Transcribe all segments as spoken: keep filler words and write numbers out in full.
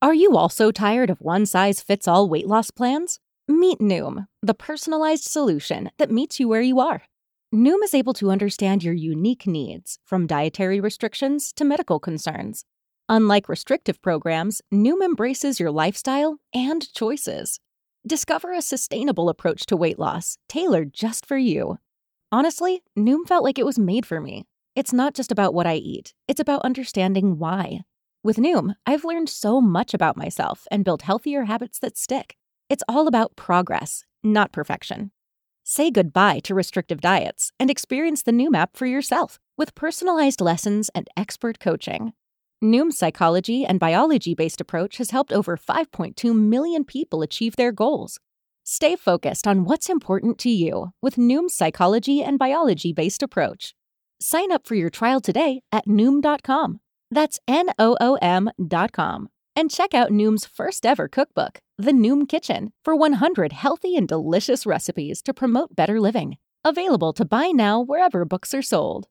Are you also tired of one-size-fits-all weight loss plans? Meet Noom, the personalized solution that meets you where you are. Noom is able to understand your unique needs, from dietary restrictions to medical concerns. Unlike restrictive programs, Noom embraces your lifestyle and choices. Discover a sustainable approach to weight loss, tailored just for you. Honestly, Noom felt like it was made for me. It's not just about what I eat, it's about understanding why. With Noom, I've learned so much about myself and built healthier habits that stick. It's all about progress, not perfection. Say goodbye to restrictive diets and experience the Noom app for yourself with personalized lessons and expert coaching. Noom's psychology and biology-based approach has helped over five point two million people achieve their goals. Stay focused on what's important to you with Noom's psychology and biology-based approach. Sign up for your trial today at Noom dot com. That's N O O M dot com. And check out Noom's first ever cookbook, The Noom Kitchen, for one hundred healthy and delicious recipes to promote better living. Available to buy now wherever books are sold.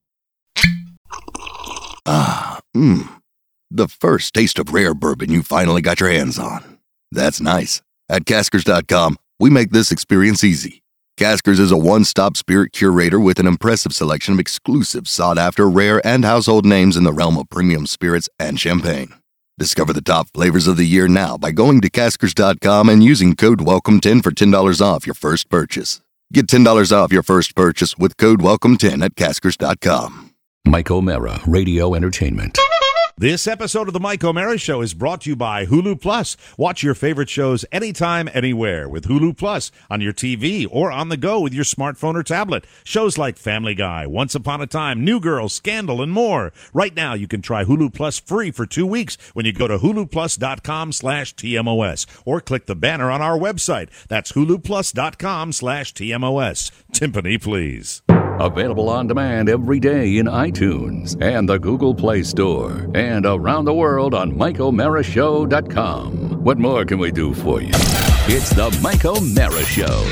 Ah, mmm. The first taste of rare bourbon you finally got your hands on. That's nice. At Caskers dot com, we make this experience easy. Caskers is a one-stop spirit curator with an impressive selection of exclusive, sought-after, rare, and household names in the realm of premium spirits and champagne. Discover the top flavors of the year now by going to Caskers dot com and using code welcome ten for ten dollars off your first purchase. Get ten dollars off your first purchase with code welcome ten at Caskers dot com. Mike O'Mara, Radio Entertainment. This episode of the Mike O'Mara Show is brought to you by Hulu Plus. Watch your favorite shows anytime, anywhere with Hulu Plus on your T V or on the go with your smartphone or tablet. Shows like Family Guy, Once Upon a Time, New Girl, Scandal, and more. Right now, you can try Hulu Plus free for two weeks when you go to hulu plus dot com slash T M O S or click the banner on our website. That's hulu plus dot com slash T M O S. Timpani, please. Available on demand every day in iTunes and the Google Play Store and around the world on Mike O'Mara Show dot com. What more can we do for you? It's the Mike O'Mara Show.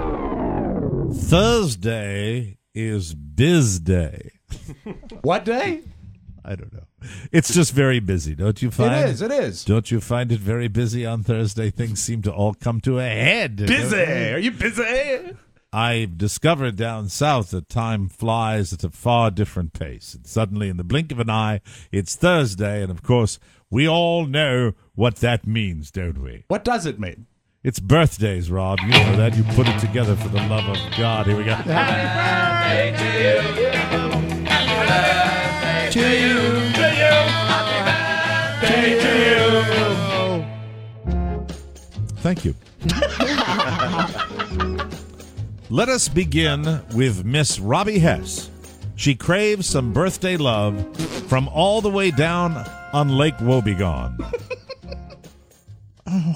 Thursday is Biz Day. What day? I don't know. It's just very busy, don't you find? It is, it is. Don't you find it very busy on Thursday? Things seem to all come to a head. Busy. Are you busy? I've discovered down south that time flies at a far different pace. And suddenly, in the blink of an eye, it's Thursday. And, of course, we all know what that means, don't we? What does it mean? It's birthdays, Rob. You know that. You put it together for the love of God. Here we go. Happy birthday to you. Happy birthday to you. To you. Happy birthday to you. Thank you. Let us begin with Miss Robbie Hess. She craves some birthday love from all the way down on Lake Wobegon. Oh.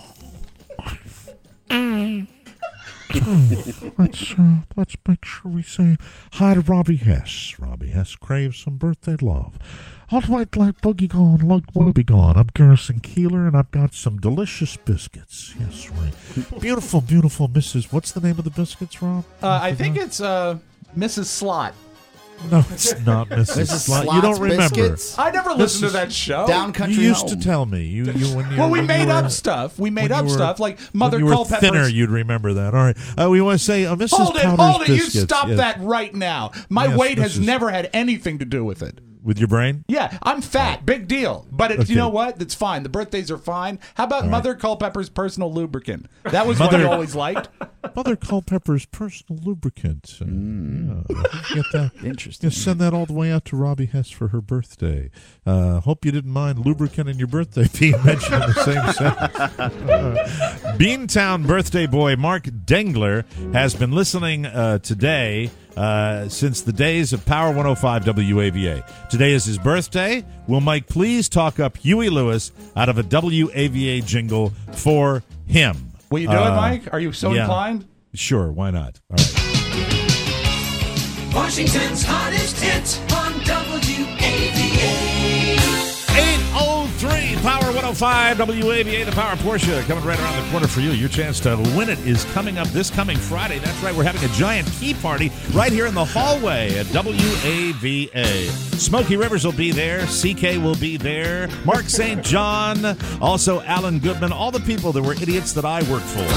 let's, uh, let's make sure we say hi to Robbie Hess. Robbie Hess craves some birthday love. All the way to Lake Wobegon, Lake Wobegon. I'm Garrison Keeler, and I've got some delicious biscuits. Yes, right. Beautiful, beautiful Missus What's the name of the biscuits, Rob? Uh, I think it's uh, Missus Slot. No, it's not Missus Missus Slot. You Slot's don't remember. Biscuits? I never listened to that show. Down Country You used Home. to tell me. You, you when you Well, we when made you were, up stuff. We made when up you were- stuff like Mother when you were Culpepper's. thinner, you'd remember that. All right. Uh, we want to say uh, Missus Hold it, Powder's hold it. You biscuits. stop Yes. that right now. My Yes, weight has Missus never had anything to do with it. With your brain? Yeah, I'm fat. Big deal. But it, Okay. you know what? It's fine. The birthdays are fine. How about right. Mother Culpepper's personal lubricant? That was Mother- what I always liked. Mother Culpepper's personal lubricant. Uh, Mm. yeah, get that. Interesting. Just send that all the way out to Robbie Hess for her birthday. Uh, hope you didn't mind lubricant and your birthday being mentioned in the same sentence. Uh, Beantown birthday boy Mark Dengler has been listening uh, today uh, since the days of Power one oh five W A V A. Today is his birthday. Will Mike please talk up Huey Lewis out of a W A V A jingle for him? Will you do Uh, it, Mike? Are you so yeah. inclined? Sure, why not? All right. Washington's hottest hit on W A V A. eight oh three Power one oh five W A B A, the Power Porsche, coming right around the corner for you. Your chance to win it is coming up this coming Friday. That's right, we're having a giant key party right here in the hallway at W A B A. Smokey Rivers will be there. C K will be there. Mark Saint John. Also Alan Goodman. All the people that were idiots that I worked for.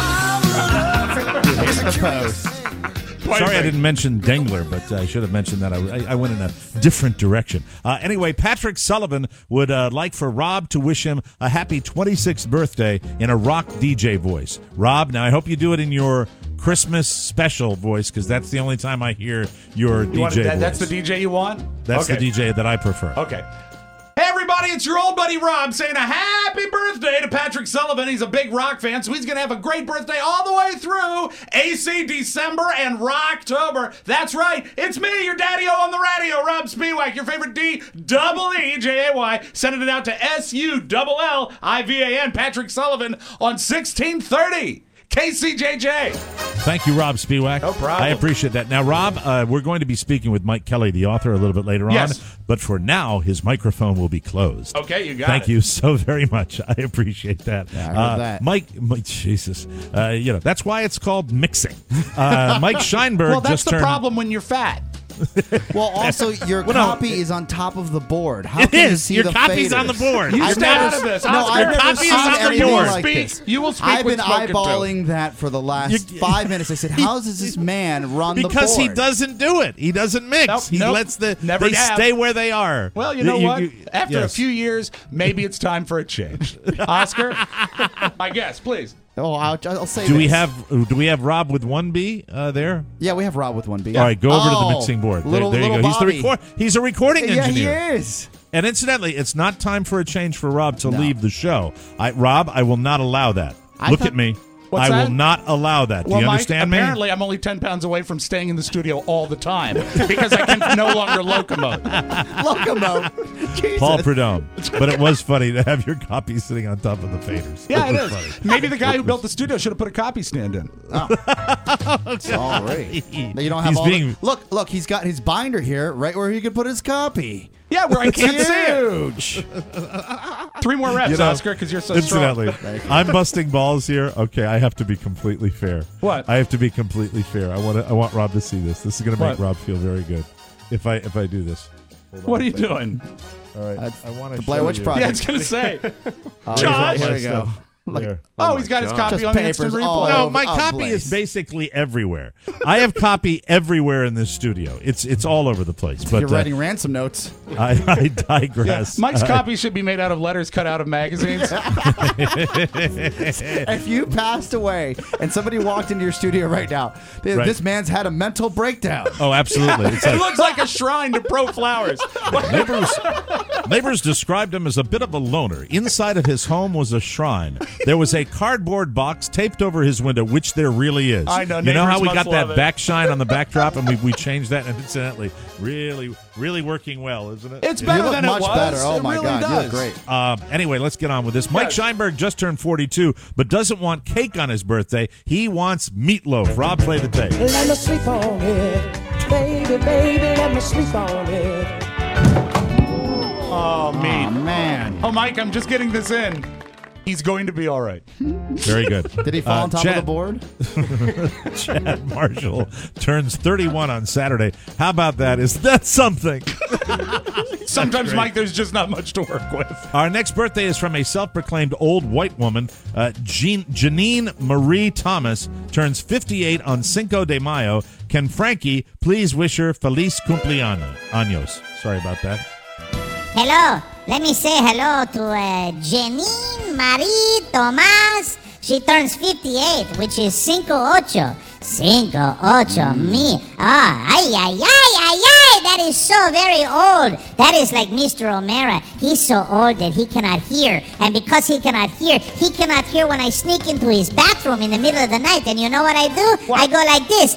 the post. Sorry I didn't mention Dengler, but I should have mentioned that. I, I went in a different direction. Uh, anyway, Patrick Sullivan would uh, like for Rob to wish him a happy twenty-sixth birthday in a rock D J voice. Rob, now I hope you do it in your Christmas special voice, because that's the only time I hear your You D J want, that, voice. that's the D J you want? That's okay. the D J that I prefer. Okay. Hey, everybody, it's your old buddy Rob saying a happy birthday to Patrick Sullivan. He's a big rock fan, so he's going to have a great birthday all the way through A C December and Rocktober. That's right. It's me, your daddy-o on the radio, Rob Spiewak, your favorite D double E J A Y, sending it out to S U L L I V A N, Patrick Sullivan, on sixteen thirty. K C J J. Thank you, Rob Spiewak. No problem. I appreciate that. Now, Rob, uh, we're going to be speaking with Mike Kelly, the author, a little bit later Yes. on. But for now, his microphone will be closed. Okay, you got Thank it. you so very much. I appreciate that. Yeah, I heard uh, that. Mike, Mike, Jesus. Uh, you know, that's why it's called mixing. Uh, Mike Scheinberg Well, that's just the turned... problem when you're fat. Well, also, your Well, no. copy is on top of the board. How It can you is. see Your the copy's faders? on the board. You I've stay never out of s- this. No, Oscar, I've never copy is seen on the anything board. like Speak. this. You will speak I've when been spoken to. eyeballing that for the last You- five minutes. I said, how does this man run the board? Because he doesn't do it. He doesn't mix. Nope, he nope. lets the Never they have. stay where they are. Well, you know what? After yes. a few years, maybe it's time for a change. Oscar, my guess, please. Oh, I'll, I'll say Do we this. have do we have Rob with one B uh, there? Yeah, we have Rob with one B. All right, go over to Oh, the mixing board. There, Little, there you little go. He's the Bobby. record. He's a recording Yeah, engineer. he is. And incidentally, it's not time for a change for Rob to No. leave the show. I, Rob, I will not allow that. I Look thought- at me. What's I that? will not allow that. Well, Do you Mike, understand me? apparently I'm only ten pounds away from staying in the studio all the time because I can no longer locomote. Locomote. Jesus. Paul Prudhomme. But it was funny to have your copy sitting on top of the faders. Yeah, it was is. funny. Maybe the guy who built the studio should have put a copy stand in. All right. You don't have He's all being- the, look, look, he's got his binder here right where he could put his copy. Yeah, where I It's can't see it. huge. Three more reps, You know, Oscar, because you're so Incidentally, strong. I'm busting balls here. Okay, I have to be completely fair. What? I have to be completely fair. I want to, I want Rob to see this. This is going to make What? Rob feel very good. If I if I do this. Hold on What a are you second. doing? All right. That's I want the to Blair show Witch you. Project. Yeah, I was going to say. Oh, Josh! Here we go. There. Oh, he's got his copy Just on the instant papers all replay. No, over- my oh, copy Blaze. is basically everywhere. I have copy everywhere in this studio. It's it's all over the place. But You're uh, writing ransom notes. I, I digress. Mike's Uh, copy should be made out of letters cut out of magazines. If you passed away and somebody walked into your studio right now, th- Right. this man's had a mental breakdown. Oh, absolutely. It's It like, looks like a shrine to Pro Flowers. Neighbors, neighbors described him as a bit of a loner. Inside of his home was a shrine. There was a cardboard box taped over his window, which there really is. I know, You know how neighbors we must got love that it. back shine on the backdrop, and we, we changed that, and incidentally, really, really working well, isn't it? It's Yeah. better You look than much it was. better. Oh It my really God, does. you look great. Um, anyway, let's get on with this. Mike Yes. Scheinberg just turned forty-two, but doesn't want cake on his birthday. He wants meatloaf. Rob, play the tape. Let me sleep on it. Baby, baby, let me sleep on it. Oh, me. Oh, man. Oh, Mike, I'm just getting this in. He's going to be all right. Very good. Did he fall Uh, on top Chad- of the board? Chad Marshall turns thirty-one on Saturday. How about that? Is that something? Sometimes, great. Mike, there's just not much to work with. Our next birthday is from a self-proclaimed old white woman. Uh, Jean, Janine Marie Thomas turns fifty-eight on Cinco de Mayo. Can Frankie please wish her Feliz Cumpleaños? Años. Sorry about that. Hello. Let me say hello to uh, Janine Marie Tomas. She turns fifty-eight, which is cinco ocho. Cinco ocho me. Ah, ay, ay, ay, ay, ay. That is so very old. That is like Mister O'Mara. He's so old that he cannot hear. And because he cannot hear, he cannot hear when I sneak into his bathroom in the middle of the night. And you know what I do? I go like this.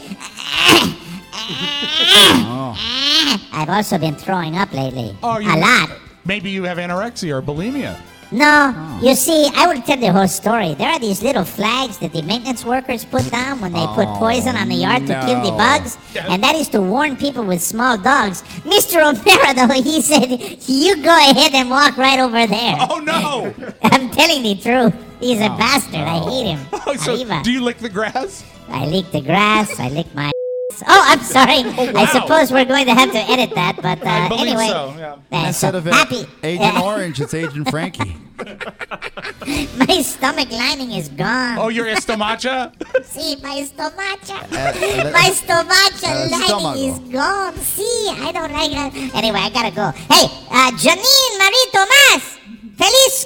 I've also been throwing up lately. Oh, you- A lot. Maybe you have anorexia or bulimia. No, you see, I will tell the whole story. There are these little flags that the maintenance workers put down when they put poison on the yard to kill the bugs, and that is to warn people with small dogs. Mister O'Mara, though, he said, you go ahead and walk right over there. Oh, no. I'm telling the truth. He's a bastard. I hate him. Oh, so Arriba. do you lick the grass? I lick the grass. I lick my Oh, I'm sorry. Oh, wow. I suppose we're going to have to edit that, but uh, I believe anyway. so, yeah. uh, Instead so of it, happy. Agent Uh, Orange, it's Agent Frankie. My stomach lining is gone. Oh, your estomacha? See, my stomacha. uh, my stomacha uh, lining stomago. is gone. See, I don't like that. Anyway, I gotta go. Hey, uh, Janine Marie Tomas, feliz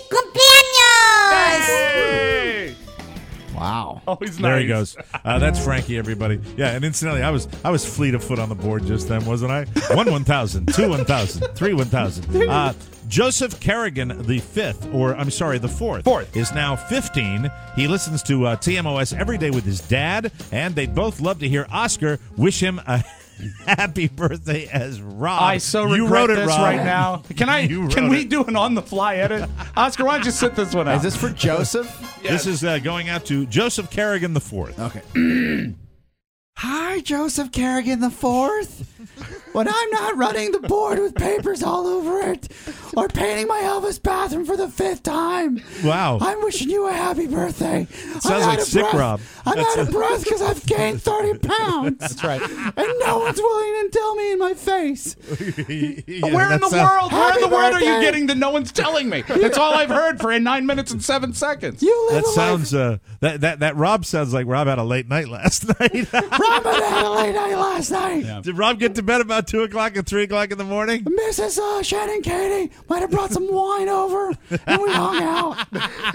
cumpleaños! Hey! Wow. Oh, he's nice. There he goes. Uh, that's Frankie, everybody. Yeah, and incidentally, I was I was fleet of foot on the board just then, wasn't I? One one thousand, two one thousand, three one thousand. Uh, Joseph Kerrigan the fifth, or I'm sorry, the fourth, Fourth. is now fifteen. He listens to uh, T M O S every day with his dad, and they'd both love to hear Oscar wish him a happy birthday as Rob. I so regret you wrote it, this Rob. right now. Can I? You Can wrote we it. do an on-the-fly edit? Oscar, why don't you sit this one out? Is this for Joseph? This is uh, going out to Joseph Kerrigan the fourth. Okay. Hi, Joseph Kerrigan the fourth. When I'm not running the board with papers all over it, or painting my Elvis bathroom for the fifth time, Wow. I'm wishing you a happy birthday. Sounds I'm like out of sick, breath. Rob. I'm That's out of a- breath because I've gained thirty pounds. That's right. And no one's willing to tell me in my face. Yeah, Where in the that's, uh, world? Where in Happy the world are you birthday. getting that no one's telling me? That's all I've heard for nine minutes and seven seconds. You live That a sounds uh, that that that Rob sounds like Rob had a late night last night. life. Robin had a late night last night. Did Rob get to bed about two o'clock and three o'clock in the morning? Missus Uh, Shannon Katie might have brought some wine over, and we hung out.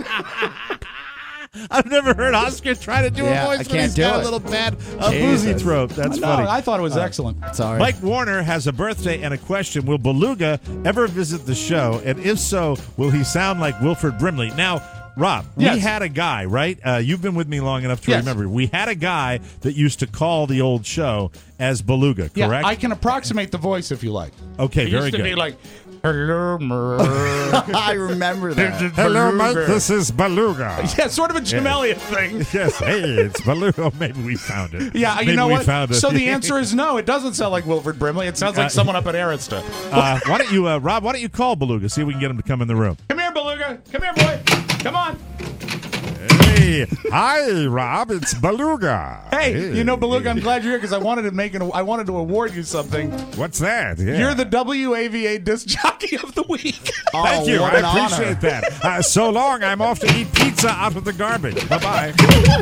I've never heard Oscar try to do Yeah, a I voice when can't he's do got it. a little bad uh, boozy Jesus. throat. That's no, funny. I thought it was excellent. Sorry. Mike Warner has a birthday and a question. Will Beluga ever visit the show? And if so, will he sound like Wilford Brimley? Now, Rob, Yes. we had a guy, right? Uh, you've been with me long enough to Yes. remember. We had a guy that used to call the old show as Beluga, correct? Yeah, I can approximate the voice if you like. Okay, It very used to good. be like, hello, Mer. I remember that. Hello, Mike. This is Beluga. Yeah, sort of a Jim Elliott thing. Yes, hey, it's Beluga. Oh, maybe we found it. Yeah, you Maybe know we what? Found it. So the answer is no. It doesn't sound like Wilford Brimley. It sounds like Uh, someone up at Arista. uh, why don't you, uh, Rob? Why don't you call Beluga? See if we can get him to come in the room. Come here, Beluga. Come here, boy. Come on. Hey, hi, Rob. It's Beluga. Hey, you know, Beluga, I'm glad you're here because I wanted to make an. I wanted to award you something. What's that? Yeah. You're the W A V A disc jockey of the week. Oh, Thank you. what I an honor. appreciate that. Uh, so long. I'm off to eat pizza out of the garbage. Bye bye.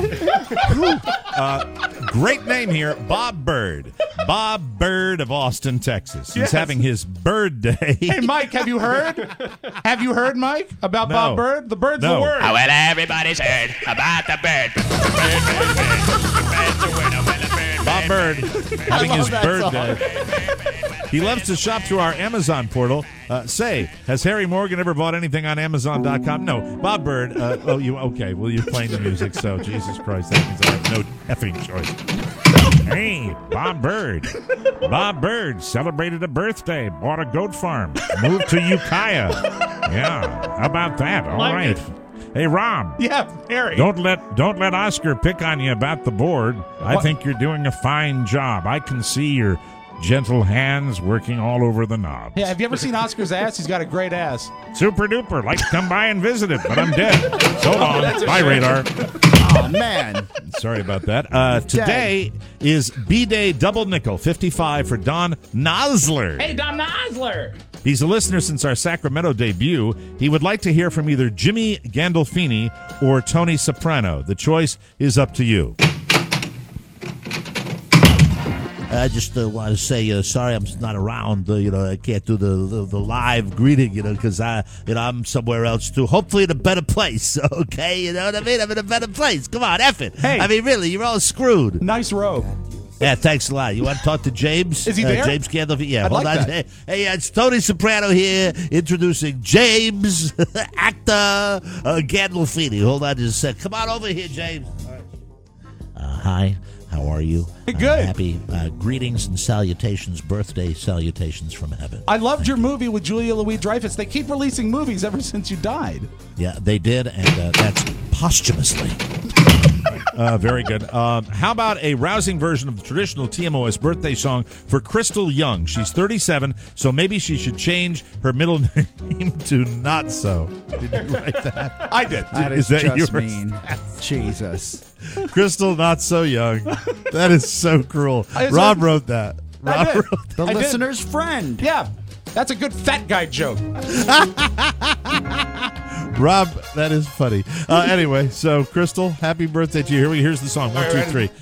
uh, great name here, Bob Bird. Bob Bird of Austin, Texas. He's Yes. having his bird day. Hey, Mike, have you heard? Have you heard, Mike, about No. Bob Bird? The bird's No. the word. Well, everybody's heard about the bird. Bob Bird having his that bird song. day. He loves to shop through our Amazon portal. Uh, say, has Harry Morgan ever bought anything on Amazon dot com? No. Bob Bird. Uh, oh, you okay? Well, you're playing the music, so Jesus Christ, that means I have no effing choice. Hey, Bob Bird. Bob Bird celebrated a birthday, bought a goat farm, moved to Ukiah. Yeah, how about that? All Like right. it. Hey, Rob. Yeah, Harry. Don't let don't let Oscar pick on you about the board. I What? think you're doing a fine job. I can see your gentle hands working all over the knobs. Yeah, have you ever seen Oscar's ass? He's got a great ass. Super duper. Like to come by and visit it, but I'm dead. So long. that's a Bye, shame. Radar. Oh, man. Sorry about that. Uh, today is B-Day Double Nickel, fifty-five for Don Nosler. Hey, Don Nosler. He's a listener since our Sacramento debut. He would like to hear from either Jimmy Gandolfini or Tony Soprano. The choice is up to you. I just uh, want to say uh, sorry I'm not around. Uh, you know, I can't do the, the, the live greeting. You know, because I, you know, I'm somewhere else too. Hopefully in a better place. Okay, you know what I mean? I'm in a better place. Come on, F it. Hey. I mean, really, you're all screwed. Nice robe. Yeah, thanks a lot. You want to talk to James? Is he Uh, there? James Gandolfini. Yeah, I'd hold like on. that. Hey, hey, it's Tony Soprano here, introducing James, actor uh, Gandolfini. Hold on just a sec. Come on over here, James. Uh, hi. How are you? Good. Uh, happy uh, greetings and salutations, birthday salutations from heaven. I loved your movie with Julia Louis-Dreyfus. They keep releasing movies ever since you died. Yeah, they did, and uh, that's posthumously. Uh, very good. Um, how about a rousing version of the traditional T M O S birthday song for Crystal Young? She's thirty-seven, so maybe she should change her middle name to Not So. Did you write that? I did. That Is is, that just yours? mean. Jesus. Crystal Not So Young. That is so cruel. I- Rob wrote that. I Rob did. wrote that. The I did. listener's friend. Yeah, that's a good fat guy joke. Rob, that is funny. Uh, anyway, so Crystal, happy birthday to you. Here we here's the song. One, All two, right, three.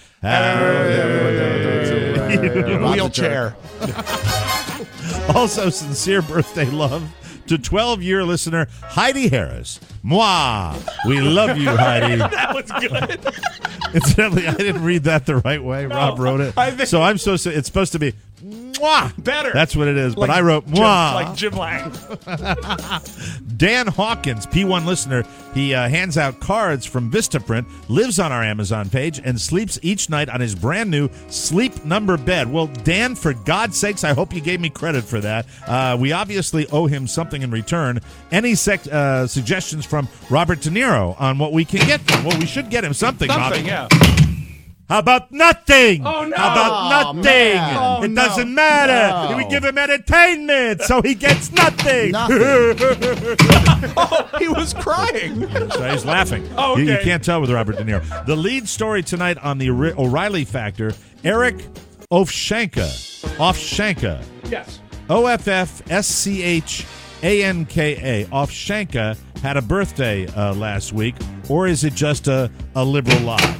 Wheelchair. Also, sincere birthday love to twelve-year listener Heidi Harris. Moi, we love you, Heidi. That was good. Incidentally, I didn't read that the right way. Rob wrote it, I think- so I'm so it's supposed to be moi. Better. That's what it is. Like but I wrote Jim- moi. like Jim Lang. Dan Hawkins, P one listener, he uh, hands out cards from Vistaprint, lives on our Amazon page, and sleeps each night on his brand new sleep number bed. Well, Dan, for God's sakes, I hope you gave me credit for that. Uh, we obviously owe him something in return. Any sec- uh, suggestions from Robert De Niro on what we can get from? Well, we should get him something. Something, Bobby. yeah. How about nothing? Oh, no. How about Oh, nothing? man. Oh, it no. doesn't matter. No. We give him entertainment, so he gets nothing. Oh, he was crying. So he's laughing. Oh, you, you okay. can't tell with Robert De Niro. The lead story tonight on the O'Re- O'Reilly Factor, Eric Ofshanka. Ofshanka. Yes. O F F S C H A N K A. Ofshanka had a birthday uh, last week, or is it just a, a liberal lie?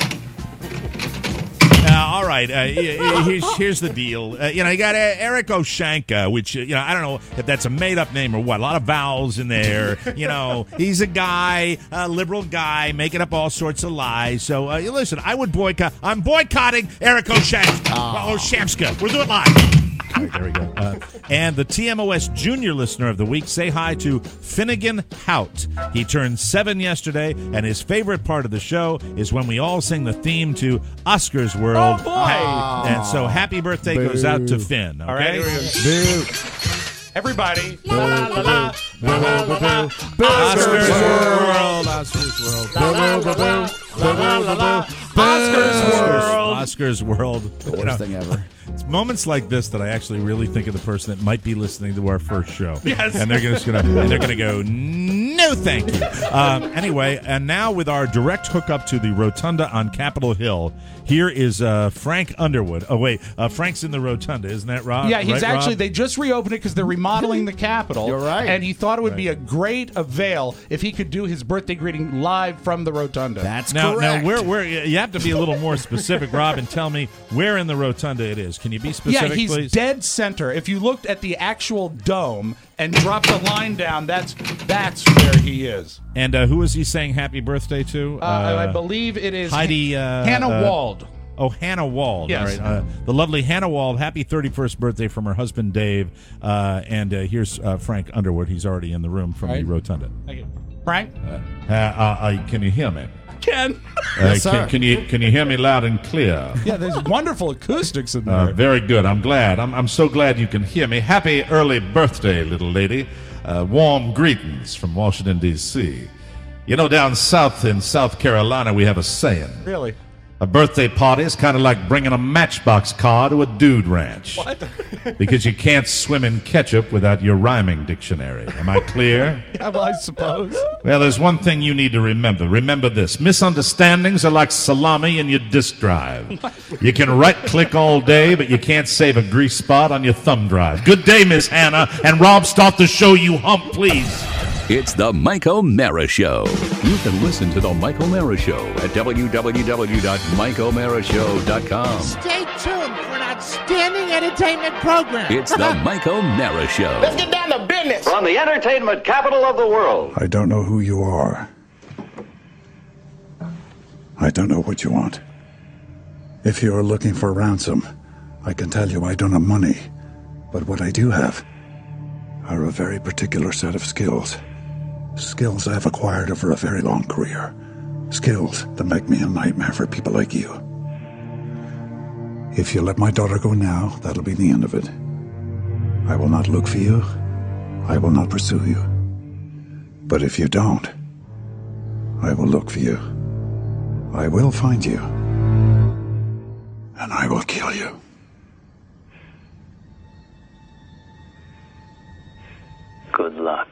Uh, all right, uh, here's, here's the deal. Uh, you know, you got uh, Eric Oshanka, which, uh, you know, I don't know if that's a made-up name or what. A lot of vowels in there. You know, he's a guy, a liberal guy, making up all sorts of lies. So, uh, listen, I would boycott. I'm boycotting Eric Oshanka. Oh. Oshamska. We'll do it live. All right, there we go. Uh, and the T M O S Junior Listener of the Week, say hi to Finnegan Hout. He turned seven yesterday, and his favorite part of the show is when we all sing the theme to Oscar's World. Oh, boy. And so happy birthday goes out to Finn. Okay? All right, here we go. Everybody. La, la, la, la. La, la, la, la. Oscar's World. Oscar's World. La, la, la, la. La, la, la, la. Oscar's World. Oscar's World. The worst thing ever. It's moments like this that I actually really think of the person that might be listening to our first show. Yes. And they're just gonna and they're gonna go, no thank you. Um, anyway, and now with our direct hookup to the Rotunda on Capitol Hill, here is uh, Frank Underwood. Oh wait, uh, Frank's in the Rotunda, isn't that Rob? Yeah, he's Right, actually, Rob? they just reopened it because they're remodeling the Capitol. You're right. And he thought it would be a great avail if he could do his birthday greeting live from the Rotunda. That's Now, correct. now, where, where you have to be a little more specific, Rob, and tell me where in the Rotunda it is. Can you be specific, Yeah, he's please? dead center. If you looked at the actual dome and dropped the line down, that's that's where he is. And uh, who is he saying happy birthday to? Uh, I believe it is Heidi uh, Hannah uh, Wald. Oh, Hannah Wald. Yes. All right. Uh, the lovely Hannah Wald. Happy thirty-first birthday from her husband, Dave. Uh, and uh, here's uh, Frank Underwood. He's already in the room from Right. the Rotunda. Thank you. Frank? Uh, uh, uh, can you hear me? Ken? Uh, Yes, sir. can, can you can you hear me loud and clear? Yeah, there's wonderful acoustics in there. Uh, very good. I'm glad. I'm, I'm so glad you can hear me. Happy early birthday, little lady. Uh, warm greetings from Washington, D C You know, down south in South Carolina, we have a saying. Really? A birthday party is kind of like bringing a Matchbox car to a dude ranch. What? Because you can't swim in ketchup without your rhyming dictionary. Am I clear? Yeah, well, I suppose. Well, there's one thing you need to remember. Remember this. Misunderstandings are like salami in your disk drive. You can right-click all day, but you can't save a grease spot on your thumb drive. Good day, Miss Hannah. And Rob, start the show, you hump, please. It's the Mike O'Mara Show. You can listen to the Mike O'Mara Show at w w w dot mike o'mara show dot com. Stay tuned for an outstanding entertainment program. It's the Mike O'Mara Show. Let's get down to business. From the entertainment capital of the world. I don't know who you are. I don't know what you want. If you are looking for ransom, I can tell you I don't have money. But what I do have are a very particular set of skills. Skills I've acquired over a very long career. Skills that make me a nightmare for people like you. If you let my daughter go now, that'll be the end of it. I will not look for you. I will not pursue you. But if you don't, I will look for you. I will find you. And I will kill you. Good luck.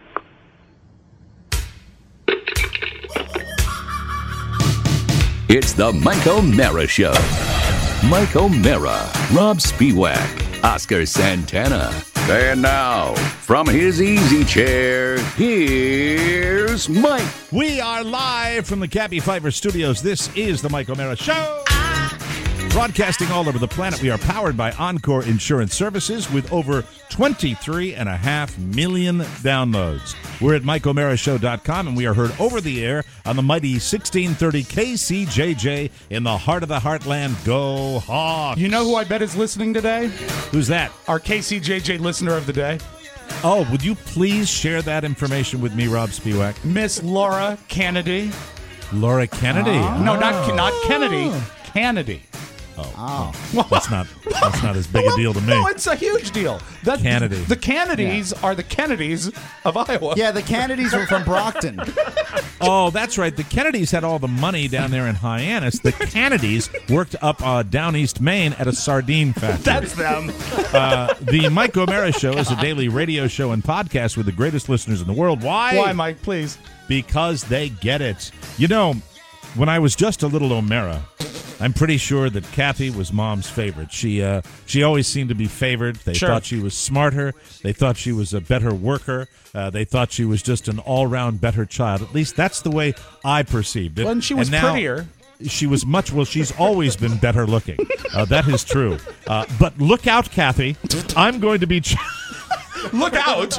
It's the Mike O'Mara Show. Mike O'Mara, Rob Spiewak, Oscar Santana. And now, from his easy chair, here's Mike. We are live from the Cappy Fiber Studios. This is the Mike O'Mara Show. Broadcasting all over the planet, we are powered by Encore Insurance Services with over twenty-three and a half million downloads. We're at Mike O'Mara Show dot com, and we are heard over the air on the mighty sixteen thirty K C J J in the heart of the heartland. Go Hawks! You know who I bet is listening today? Who's that? Our K C J J listener of the day. Oh, would you please share that information with me, Rob Spiewak? Miss Laura Kennedy. Laura Kennedy? Oh. No, not not Kennedy. Kennedy. Oh, oh. that's not that's not as big a deal to me. No, it's a huge deal. That, Kennedy. The Kennedys yeah. are the Kennedys of Iowa. Yeah, the Kennedys were from Brockton. Oh, that's right. The Kennedys had all the money down there in Hyannis. The Kennedys worked up uh, down East Maine at a sardine factory. That's them. Uh, the Mike O'Mara Show is a daily radio show and podcast with the greatest listeners in the world. Why? Why, Mike, please? Because they get it. You know, when I was just a little O'Mara, I'm pretty sure that Kathy was Mom's favorite. She uh, she always seemed to be favored. They sure. thought she was smarter. They thought she was a better worker. Uh, they thought she was just an all-round better child. At least that's the way I perceived it. Well, and she was and now, prettier. She was much, well, she's always been better looking. Uh, that is true. Uh, but look out, Kathy. I'm going to be... Ch- look out!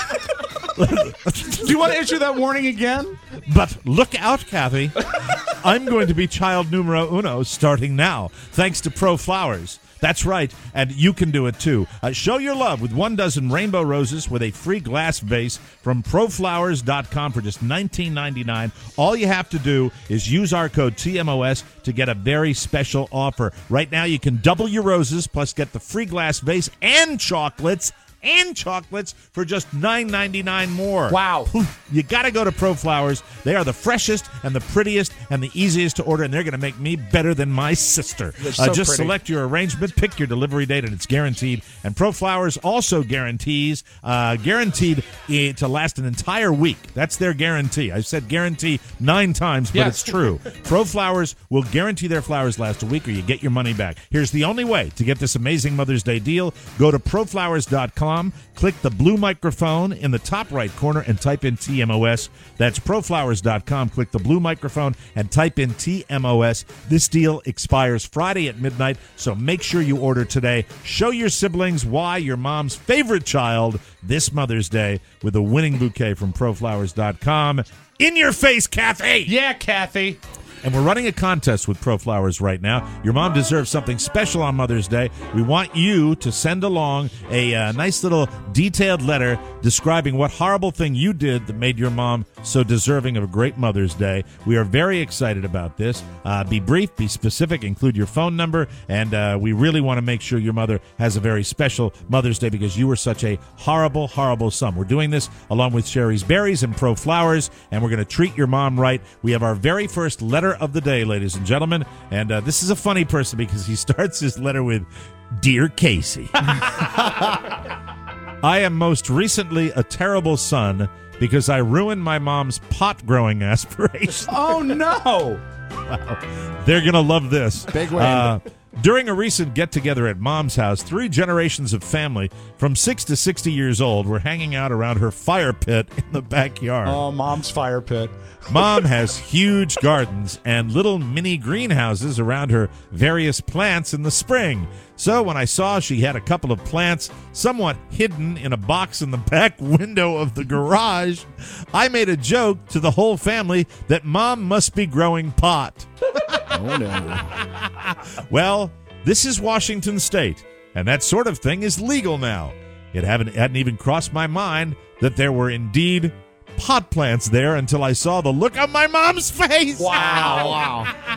Do you want to issue that warning again? But look out, Kathy. I'm going to be child numero uno starting now, thanks to Pro Flowers. That's right, and you can do it too. Uh, show your love with one dozen rainbow roses with a free glass vase from pro flowers dot com for just nineteen ninety-nine. All you have to do is use our code T M O S to get a very special offer. Right now, you can double your roses plus get the free glass vase and chocolates. And chocolates for just nine ninety-nine more. Wow. You got to go to Pro Flowers. They are the freshest and the prettiest and the easiest to order, and they're going to make me better than my sister. So uh, just pretty. select your arrangement, pick your delivery date, and it's guaranteed. And Pro Flowers also guarantees, uh, guaranteed uh, to last an entire week. That's their guarantee. I've said guarantee nine times, but yes. it's true. Pro Flowers will guarantee their flowers last a week or you get your money back. Here's the only way to get this amazing Mother's Day deal. Go to pro flowers dot com. Click the blue microphone in the top right corner and type in T M O S. That's pro flowers dot com. Click the blue microphone and type in T M O S. This deal expires Friday at midnight, so make sure you order today. Show your siblings why you're Mom's favorite child this Mother's Day with a winning bouquet from pro flowers dot com. In your face, Kathy! Yeah, Kathy. And we're running a contest with Pro Flowers right now. Your mom deserves something special on Mother's Day. We want you to send along a uh, nice little detailed letter describing what horrible thing you did that made your mom so deserving of a great Mother's Day. We are very excited about this. Uh, be brief, be specific, include your phone number, and uh, we really want to make sure your mother has a very special Mother's Day because you were such a horrible, horrible son. We're doing this along with Sherry's Berries and Pro Flowers, and we're going to treat your mom right. We have our very first letter of the day, ladies and gentlemen, and uh, this is a funny person because he starts his letter with, Dear Casey, I am most recently a terrible son because I ruined my mom's pot-growing aspirations. Oh, no! Wow. They're going to love this. Big win. Uh, during a recent get-together at Mom's house, three generations of family from six to sixty years old were hanging out around her fire pit in the backyard. Oh, Mom's fire pit. Mom has huge gardens and little mini greenhouses around her various plants in the spring. So when I saw she had a couple of plants somewhat hidden in a box in the back window of the garage, I made a joke to the whole family that Mom must be growing pot. Oh, no. Well, this is Washington State, and that sort of thing is legal now. It hadn't, hadn't even crossed my mind that there were indeed pot plants there until I saw the look on my mom's face. Wow. Wow.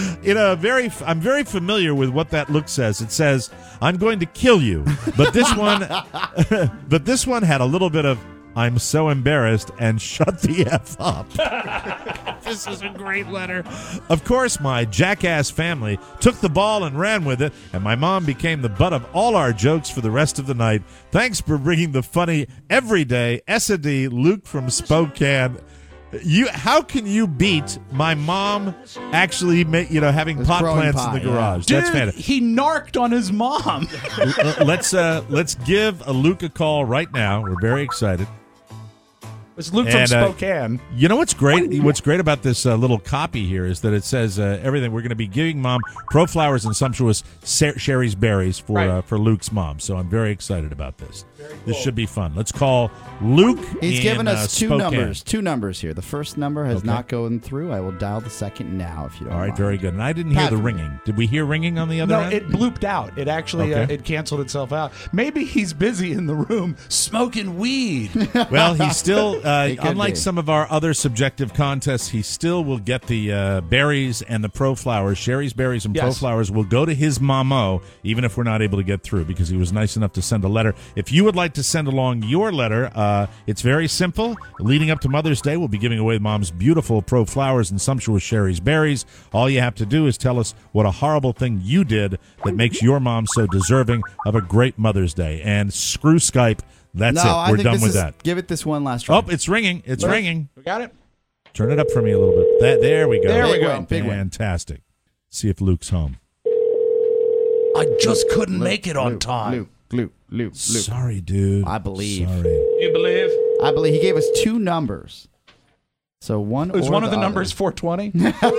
in a very, I'm very familiar with what that look says. It says, "I'm going to kill you," but this one, but this one had a little bit of, "I'm so embarrassed," and "shut the F up." This is a great letter. Of course, my jackass family took the ball and ran with it, and my mom became the butt of all our jokes for the rest of the night. Thanks for bringing the funny every day. S A D, Luke from Spokane. You, how can you beat my mom actually, ma- you know, having pot plants pie, in the yeah. garage? Dude, That's fantastic. he narked on his mom. let's uh, let's give a Luke a call right now. We're very excited. It's Luke And, from uh, Spokane. You know what's great? What's great about this uh, little copy here is that it says uh, everything. We're going to be giving Mom Pro Flowers and sumptuous Ser- Sherry's berries for Right. uh, for Luke's mom. So I'm very excited about this. This should be fun. Let's call Luke. He's in, given uh, us two Spokane. numbers. Two numbers here. The first number has Okay. not gone through. I will dial the second now if you don't All right, mind. very good. And I didn't hear Pat the for me. ringing. Did we hear ringing on the other No, end? it blooped out. It actually uh, Okay. it canceled itself out. Maybe he's busy in the room smoking weed. Well, he still, uh, He could unlike be. some of our other subjective contests, he still will get the uh, berries and the Pro Flowers. Sherry's berries and Pro Yes. Flowers will go to his mamo, even if we're not able to get through, because he was nice enough to send a letter. If you would like to send along your letter, uh, it's very simple. Leading up to Mother's Day, we'll be giving away Mom's beautiful Pro Flowers and sumptuous Sherry's berries. All you have to do is tell us what a horrible thing you did that makes your mom so deserving of a great Mother's Day. And screw Skype. That's no, it. I We're think done this with is, that. Give it this one last try. Oh, it's ringing. It's ringing. We got it. Turn it up for me a little bit. That there we go. There we Big go. win, big win. Fantastic. See if Luke's home. I just couldn't Luke, make it on Luke, time. Luke, Luke, Luke, Luke. Sorry, dude. I believe. Sorry. You believe? I believe he gave us two numbers. So one Is or one of the other. numbers four twenty?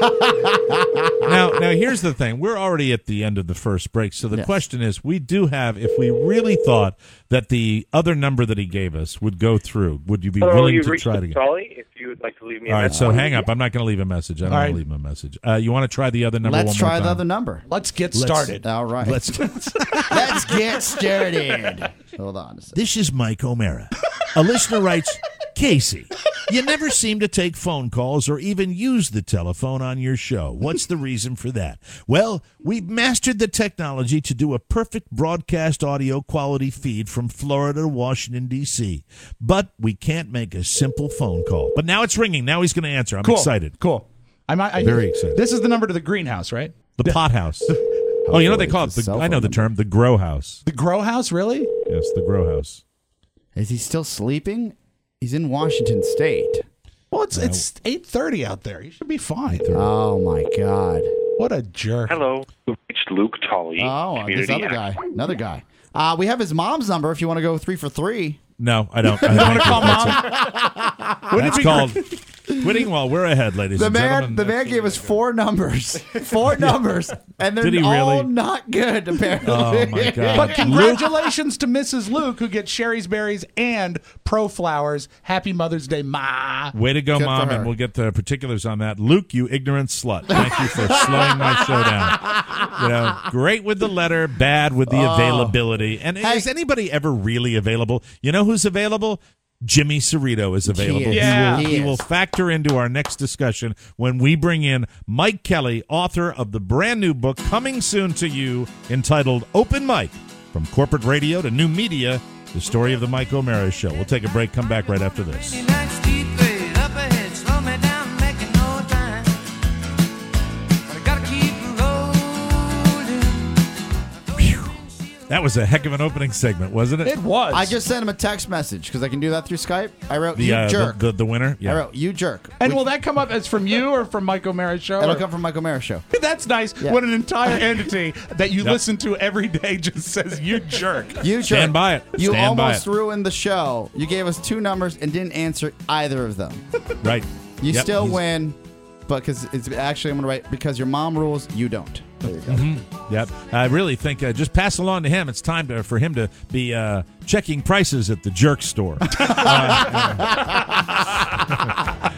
Now, now here's the thing. We're already at the end of the first break, so the Yes. question is, we do have, if we really thought that the other number that he gave us would go through, would you be Hello, willing you've to reached try the it again? Solly. If you would like to leave me a All right, message. so hang up. I'm not going to leave a message. I don't All want right. to leave him a message. Uh, you want to try the other number Let's one try more the time? other number. Let's get Let's- started. All right. Let's. Let's get started. Hold on a second. This is Mike O'Mara. A listener writes, Casey, you never seem to take phone calls or even use the telephone on your show. What's the reason for that? Well, we've mastered the technology to do a perfect broadcast audio quality feed from Florida to Washington, D C, but we can't make a simple phone call. But now it's ringing. Now he's going to answer. I'm Cool. excited. Cool. I'm I, Very excited. This is the number to the greenhouse, right? The pot house. Oh, you know what they call it? it's a The, cell I know phone the term, the grow house. The grow house, really? Yes, the grow house. Is he still sleeping? He's in Washington State. Well, it's it's eight thirty out there. You should be fine. Oh my God. What a jerk. Hello, you've reached Luke Tolley. Oh, this community other act- guy. Another guy. Uh, we have his mom's number if you want to go three for three. No, I don't. I You want to thank call That's mom? it. That's called quitting while we're ahead, ladies The and man, gentlemen. the man gave us four numbers, four numbers, and they're Did he all really? not good. Apparently. Oh, my God. But congratulations to Missus Luke, who gets Sherry's berries and Pro Flowers. Happy Mother's Day, Ma. Way to go, Good for Mom, her. and we'll get the particulars on that. Luke, you ignorant slut. Thank you for slowing my show down. You know, great with the letter, bad with the Oh. availability. And Hey. is anybody ever really available? You know who's available? Jimmy Cerrito is available. is. Yeah. He, will, He he will is. factor into our next discussion when we bring in Mike Kelly, author of the brand new book coming soon to you entitled Open Mike, From Corporate Radio to New Media, the story of the Mike O'Mara Show. We'll take a break, come back right after this. That was a heck of an opening segment, wasn't it? It was. I just sent him a text message because I can do that through Skype. I wrote, the, you uh, jerk. the, the the winner. Yeah. I wrote, you jerk. and We- will that come up as from you or from Mike O'Mara's show? It'll or- come from Michael Mara Show. That's nice Yeah. when an entire entity that you Yep. listen to every day just says, you jerk. You jerk. Stand by it. You Stand by almost it. ruined the show. You gave us two numbers and didn't answer either of them. Right. You Yep, still he's- win, but because it's actually I'm gonna write because your mom rules, you don't. There you go. Mm-hmm. Yep. I really think uh, just pass along to him. It's time to, for him to be uh, checking prices at the jerk store. Uh,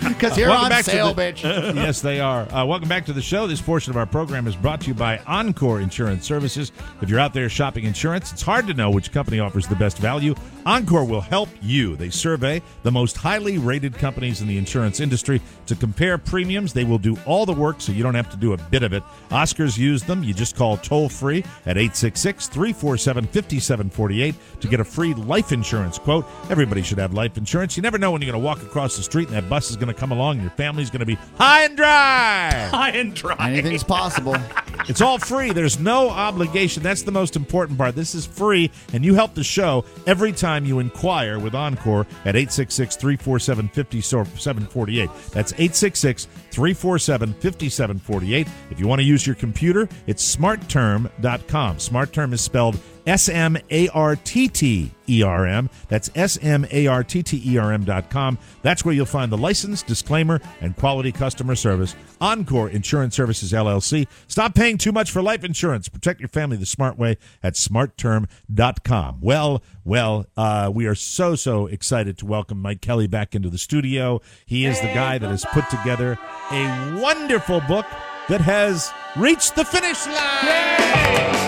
Because you're Welcome on back to sale, the- bitch. Yes, they are. Uh, welcome back to the show. This portion of our program is brought to you by Encore Insurance Services. If you're out there shopping insurance, it's hard to know which company offers the best value. Encore will help you. They survey the most highly rated companies in the insurance industry to compare premiums. They will do all the work so you don't have to do a bit of it. Oscars use them. You just call toll-free at eight six six, three four seven, five seven four eight to get a free life insurance quote. Everybody should have life insurance. You never know when you're going to walk across the street and that bus is going to come along and your family's going to be high and dry. High and dry. Anything's possible. It's all free. There's no obligation. That's the most important part. This is free, and you help the show every time you inquire with Encore at eight six six, three four seven, five seven four eight. That's eight six six, three four seven, five seven four eight. If you want to use your computer, it's smart term dot com. SmartTerm is spelled S M A R T T E R M. That's S M A R T T E R M dot com. That's where you'll find the license, disclaimer, and quality customer service. Encore Insurance Services, L L C. Stop paying too much for life insurance. Protect your family the smart way at smart term dot com. Well, well, uh, we are so, so excited to welcome Mike Kelly back into the studio. He is the guy that has put together a wonderful book that has reached the finish line.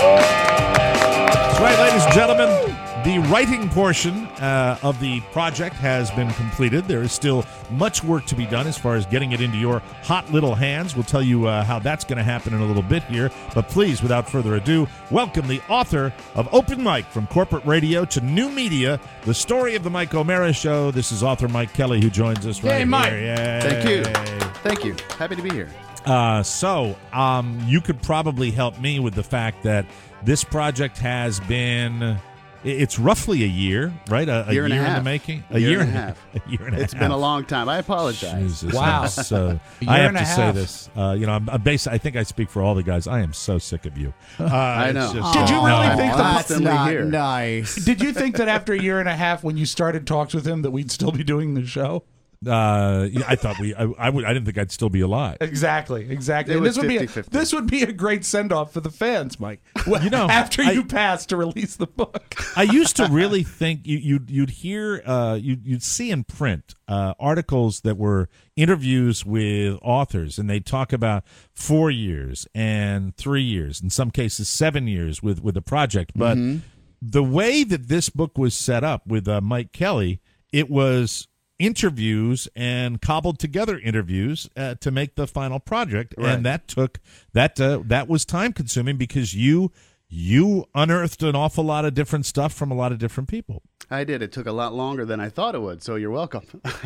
That's right, ladies and gentlemen. The writing portion uh, of the project has been completed. There is still much work to be done as far as getting it into your hot little hands. We'll tell you uh, how that's going to happen in a little bit here. But please, without further ado, welcome the author of Open Mic, From Corporate Radio to New Media, the story of the Mike O'Mara Show. This is author Mike Kelly, who joins us right Yay, Mike. here. Yay. Thank you. Thank you. Happy to be here. Uh, so, um, you could probably help me with the fact that this project has been... It's roughly a year, right? A, a year, and year a half. in the making. A, year, year and a half. A year and a it's half. been a long time. I apologize. Jesus, Wow. I'm So A year I have and a to say half. this. Uh, you know, I'm, I'm basi- I think I speak for all the guys. I am so sick of you. Uh, I it's know. just- Did you no, really I'm- think I'm- that- That's constantly not here. nice. Did you think that after a year and a half, when you started talks with him, that we'd still be doing the show? Uh, yeah, I thought we. I, I would. I didn't think I'd still be alive. Exactly, exactly. It And was this would be a, fifty-fifty. this would be a great send off for the fans, Mike. You know, after I- you pass to release the book. I used to really think you, you'd you'd hear uh, you'd you'd see in print uh, articles that were interviews with authors, and they talk about four years and three years, in some cases seven years with with the project. But Mm-hmm. the way that this book was set up with uh, Mike Kelly, it was interviews and cobbled together interviews uh, to make the final project, Right. and that took that uh, that was time consuming because you. You unearthed an awful lot of different stuff from a lot of different people. I did. It took a lot longer than I thought it would, so you're welcome.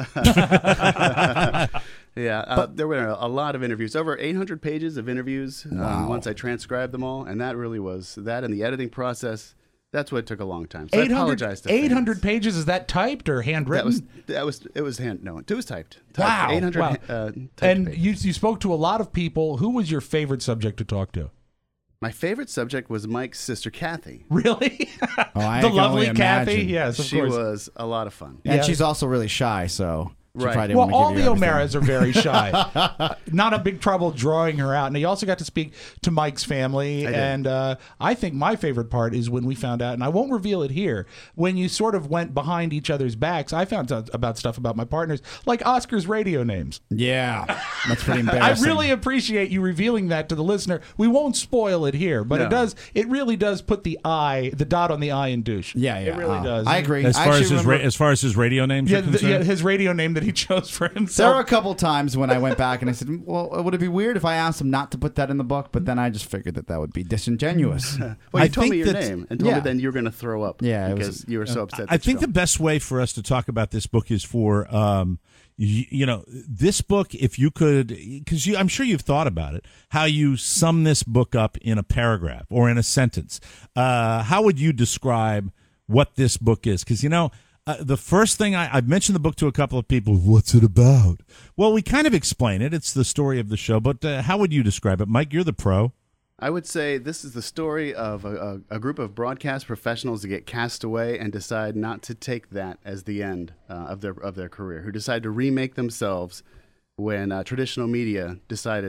yeah, uh, there were a, a lot of interviews, over eight hundred pages of interviews um, once I transcribed them all, and that really was, that and the editing process, that's what took a long time. So I apologize to fans. eight hundred pages, is that typed or handwritten? That was, that was, it was hand, no, it was typed. typed. Wow. eight hundred wow. uh, typed and pages. you, you spoke to a lot of people. Who was your favorite subject to talk to? My favorite subject was Mike's sister, Kathy. Really? Oh, I the can lovely only Kathy? imagine. Yes, of She course. was a lot of fun. And Yeah. she's also really shy, so she Right. probably didn't Well, want to all give the you everything. O'Maras are very shy. Uh, not a big trouble drawing her out. And he also got to speak to Mike's family. I did. And uh, I think my favorite part is when we found out, and I won't reveal it here, when you sort of went behind each other's backs, I found out about stuff about my partners, like Oscar's radio names. Yeah, that's pretty I embarrassing. really appreciate you revealing that to the listener. We won't spoil it here, but it No. does. It really does put the I, the dot on the I in douche. Yeah, yeah. It really uh, does. I agree. As I far as actually his ra- remember- as far as his radio names Yeah, are the, concerned, yeah, his radio name that he chose for himself. There were a couple times when I went back and I said, well, would it be weird if I asked him not to put that in the book? But then I just figured that that would be disingenuous. Well, I you told think me your that- name and told yeah. me then you were going to throw up Yeah, it was- because you were so upset. I that you think the felt. best way for us to talk about this book is for, um, you, you know, this book, if you could, because you, I'm sure you've thought about it, how you sum this book up in a paragraph or in a sentence. Uh, how would you describe what this book is? Because, you know, Uh, the first thing I, I've mentioned the book to a couple of people. What's it about? Well, we kind of explain it. It's the story of the show. But uh, how would you describe it, Mike? You're the pro. I would say this is the story of a, a, a group of broadcast professionals that get cast away and decide not to take that as the end uh, of their of their career, who decide to remake themselves when uh, traditional media decided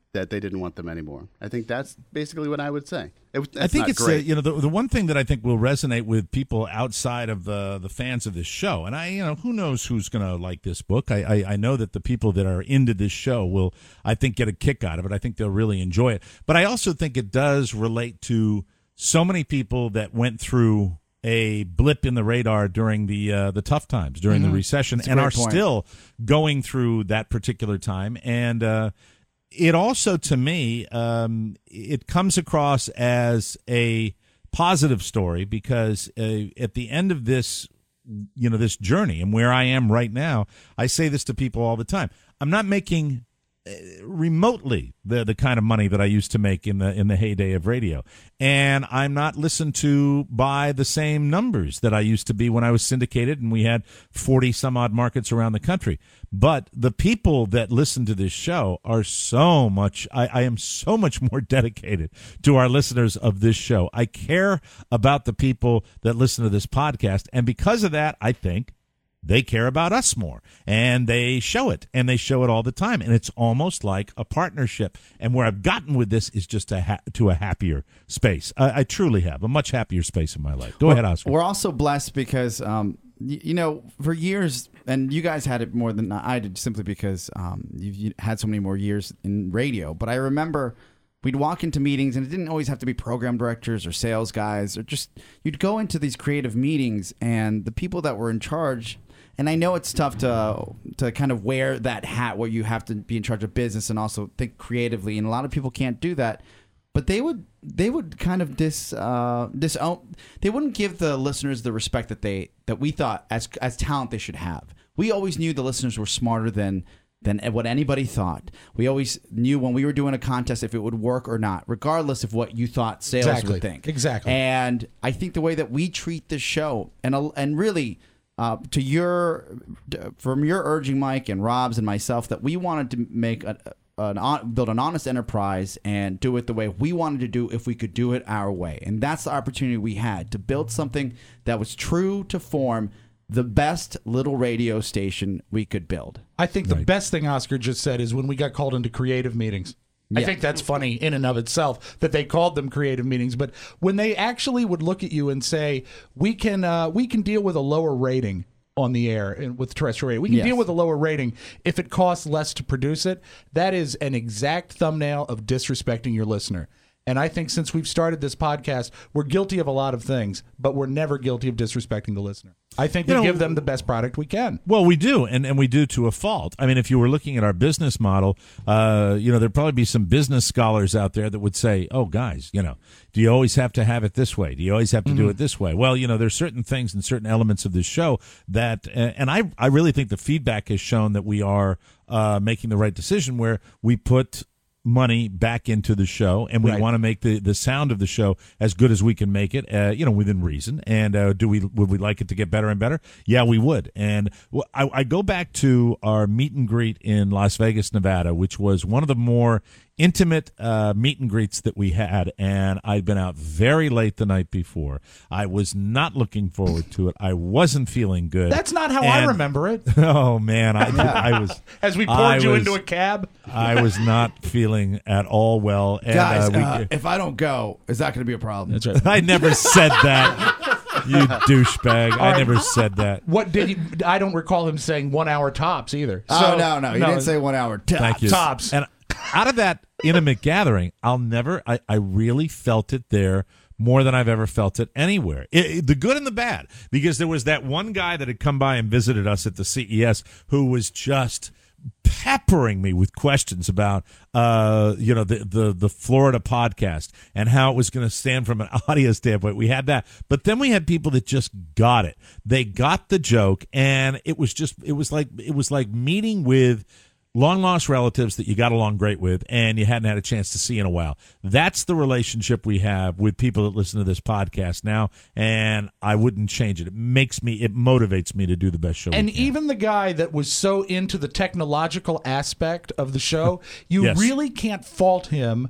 that they didn't want them anymore. I think that's basically what I would say. It, I think not it's uh, great. you know the the one thing that I think will resonate with people outside of the the fans of this show, and I you know who knows who's going to like this book. I, I I know that the people that are into this show will, I think, get a kick out of it. I think they'll really enjoy it. But I also think it does relate to so many people that went through a blip in the radar during the uh, the tough times, during Mhm. the recession, That's a and great are point. still going through that particular time. And uh, it also, to me, um, it comes across as a positive story because uh, at the end of this, you know, this journey and where I am right now, I say this to people all the time. I'm not making uh, remotely the the kind of money that I used to make in the in the heyday of radio, and I'm not listened to by the same numbers that I used to be when I was syndicated and we had forty some odd markets around the country. But the people that listen to this show are so much, I, I am so much more dedicated to our listeners of this show. I care about the people that listen to this podcast, and because of that, I think they care about us more, and they show it, and they show it all the time, and it's almost like a partnership. And where I've gotten with this is just a ha- to a happier space. I, I truly have a much happier space in my life. Go We're- ahead, Oscar. We're also blessed because, um, y- you know, for years, and you guys had it more than I did simply because um, you've you had so many more years in radio. But I remember we'd walk into meetings, and it didn't always have to be program directors or sales guys, or just you'd go into these creative meetings, and the people that were in charge. And I know it's tough to to kind of wear that hat where you have to be in charge of business and also think creatively, and a lot of people can't do that. But they would they would kind of dis uh, disown. They wouldn't give the listeners the respect that they that we thought as as talent they should have. We always knew the listeners were smarter than than what anybody thought. We always knew when we were doing a contest if it would work or not, regardless of what you thought sales Exactly. would think. Exactly. And I think the way that we treat this show, and a- and really. Uh, to your, from your urging, Mike and Rob's and myself, that we wanted to make a, an on, build an honest enterprise and do it the way we wanted to do if we could do it our way, and that's the opportunity we had to build something that was true to form, the best little radio station we could build. I think the best thing Oscar just said is when we got called into creative meetings. I Yeah. think that's funny in and of itself that they called them creative meetings, but when they actually would look at you and say, "We can uh, we can deal with a lower rating on the air and with terrestrial radio. We can Yes. deal with a lower rating if it costs less to produce it." That is an exact thumbnail of disrespecting your listener. And I think since we've started this podcast, we're guilty of a lot of things, but we're never guilty of disrespecting the listener. I think we You know, give them the best product we can. Well, we do, and, and we do to a fault. I mean, if you were looking at our business model, uh, you know, there'd probably be some business scholars out there that would say, oh, guys, you know, do you always have to have it this way? Do you always have to do Mhm. it this way? Well, you know, there's certain things and certain elements of this show that, uh, and I, I really think the feedback has shown that we are uh, making the right decision where we put money back into the show, and we Right. want to make the, the sound of the show as good as we can make it, uh, you know, within reason. And uh, do we would we like it to get better and better? Yeah, we would. And well, I, I go back to our meet and greet in Las Vegas, Nevada, which was one of the more intimate uh, meet and greets that we had, and I'd been out very late the night before. I was not looking forward to it. I wasn't feeling good. That's not how I And- remember it. Oh man, I did, I was As we poured I you was- into a cab. I was not feeling at all well. And, Guys, uh, we, uh, if I don't go, is that going to be a problem? That's right. I never said that. You douchebag! I never said that. What did he? I don't recall him saying one hour tops either. Oh, So- no, no. He didn't say one hour. Tops. Thank you. Tops. And out of that intimate gathering, I'll never. I, I really felt it there more than I've ever felt it anywhere. It, it- the good and the bad, because there was that one guy that had come by and visited us at the C E S who was just peppering me with questions about uh you know the the the Florida podcast and how it was going to stand from an audio standpoint. We had that, but then we had people that just got it. They got the joke, and it was just it was like it was like meeting with long lost relatives that you got along great with and you hadn't had a chance to see in a while. That's the relationship we have with people that listen to this podcast now, and I wouldn't change it. It makes me, it motivates me to do the best show. And we can. even the guy that was so into the technological aspect of the show, you Yes. really can't fault him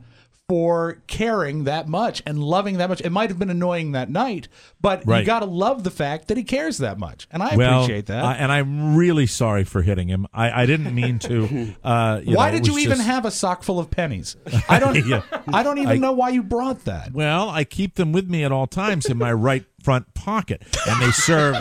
for caring that much and loving that much. It might have been annoying that night, but Right. you got to love the fact that he cares that much, and I well, appreciate that. I- and I'm really sorry for hitting him. I, I didn't mean to. Uh, you why know, it did you was even just- have a sock full of pennies? I don't. Yeah. I don't even I- know why you brought that. Well, I keep them with me at all times in my right front pocket, and they serve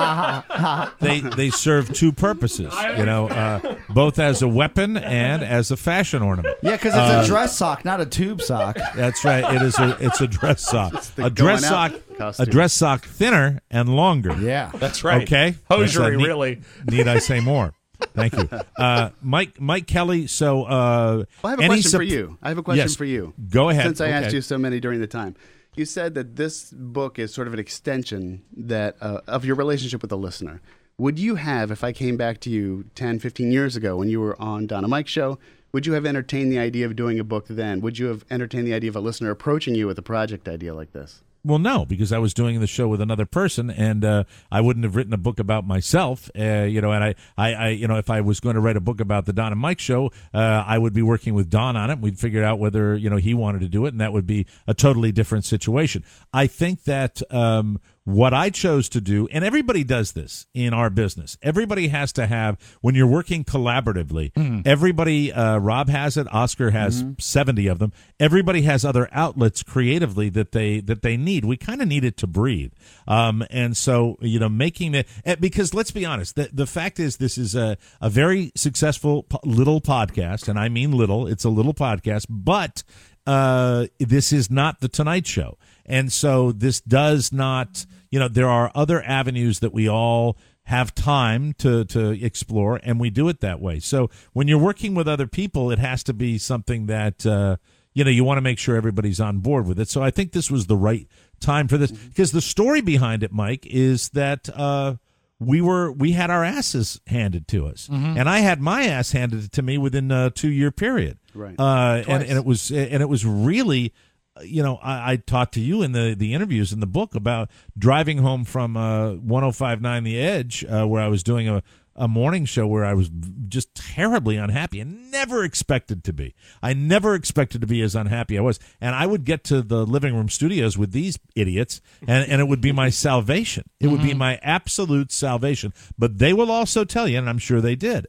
they they serve two purposes. You know, uh, both as a weapon and as a fashion ornament. Yeah, because it's Uh, a dress sock, not a tube sock. That's right. It is a it's a dress sock. the A dress going out sock. A costume. dress sock thinner and longer. Yeah, that's right. Okay. Hosiery, That's, uh, need- really. Need I say more? Thank you, uh, Mike. Mike Kelly. So, uh, Well, I have a any question sup- for you. I have a question Yes. for you. Go ahead. Since I asked Okay. you so many during the time, you said that this book is sort of an extension that uh, of your relationship with the listener. Would you have, if I came back to you ten, fifteen years ago when you were on Donna Mike Show, would you have entertained the idea of doing a book then? Would you have entertained the idea of a listener approaching you with a project idea like this? Well, no, because I was doing the show with another person, and uh, I wouldn't have written a book about myself. Uh, you know, and I, I, I, you know, if I was going to write a book about the Don and Mike show, uh, I would be working with Don on it. We'd figure out whether you know he wanted to do it, and that would be a totally different situation. I think that um, what I chose to do, and everybody does this in our business. Everybody has to have, when you're working collaboratively, Mm-hmm. everybody, uh, Rob has it, Oscar has Mhm. seventy of them. Everybody has other outlets creatively that they that they need. We kind of need it to breathe. Um, and so, you know, making it, eh, because let's be honest, the, the fact is this is a, a very successful po- little podcast, and I mean little, it's a little podcast, but uh, this is not the Tonight Show. And so this does not, you know, there are other avenues that we all have time to, to explore, and we do it that way. So when you're working with other people, it has to be something that, uh, you know, you want to make sure everybody's on board with it. So I think this was the right time for this, because the story behind it, Mike, is that uh, we were we had our asses handed to us, Mhm. and I had my ass handed to me within a two year period. Right. Uh, and, Twice. and it was and it was really, you know, I, I talked to you in the, the interviews in the book about driving home from uh, one oh five point nine The Edge, uh, where I was doing a, a morning show where I was just terribly unhappy and never expected to be. I never expected to be as unhappy I was. And I would get to the living room studios with these idiots, and, and it would be my salvation. It would be Mhm. my absolute salvation. But they will also tell you, and I'm sure they did,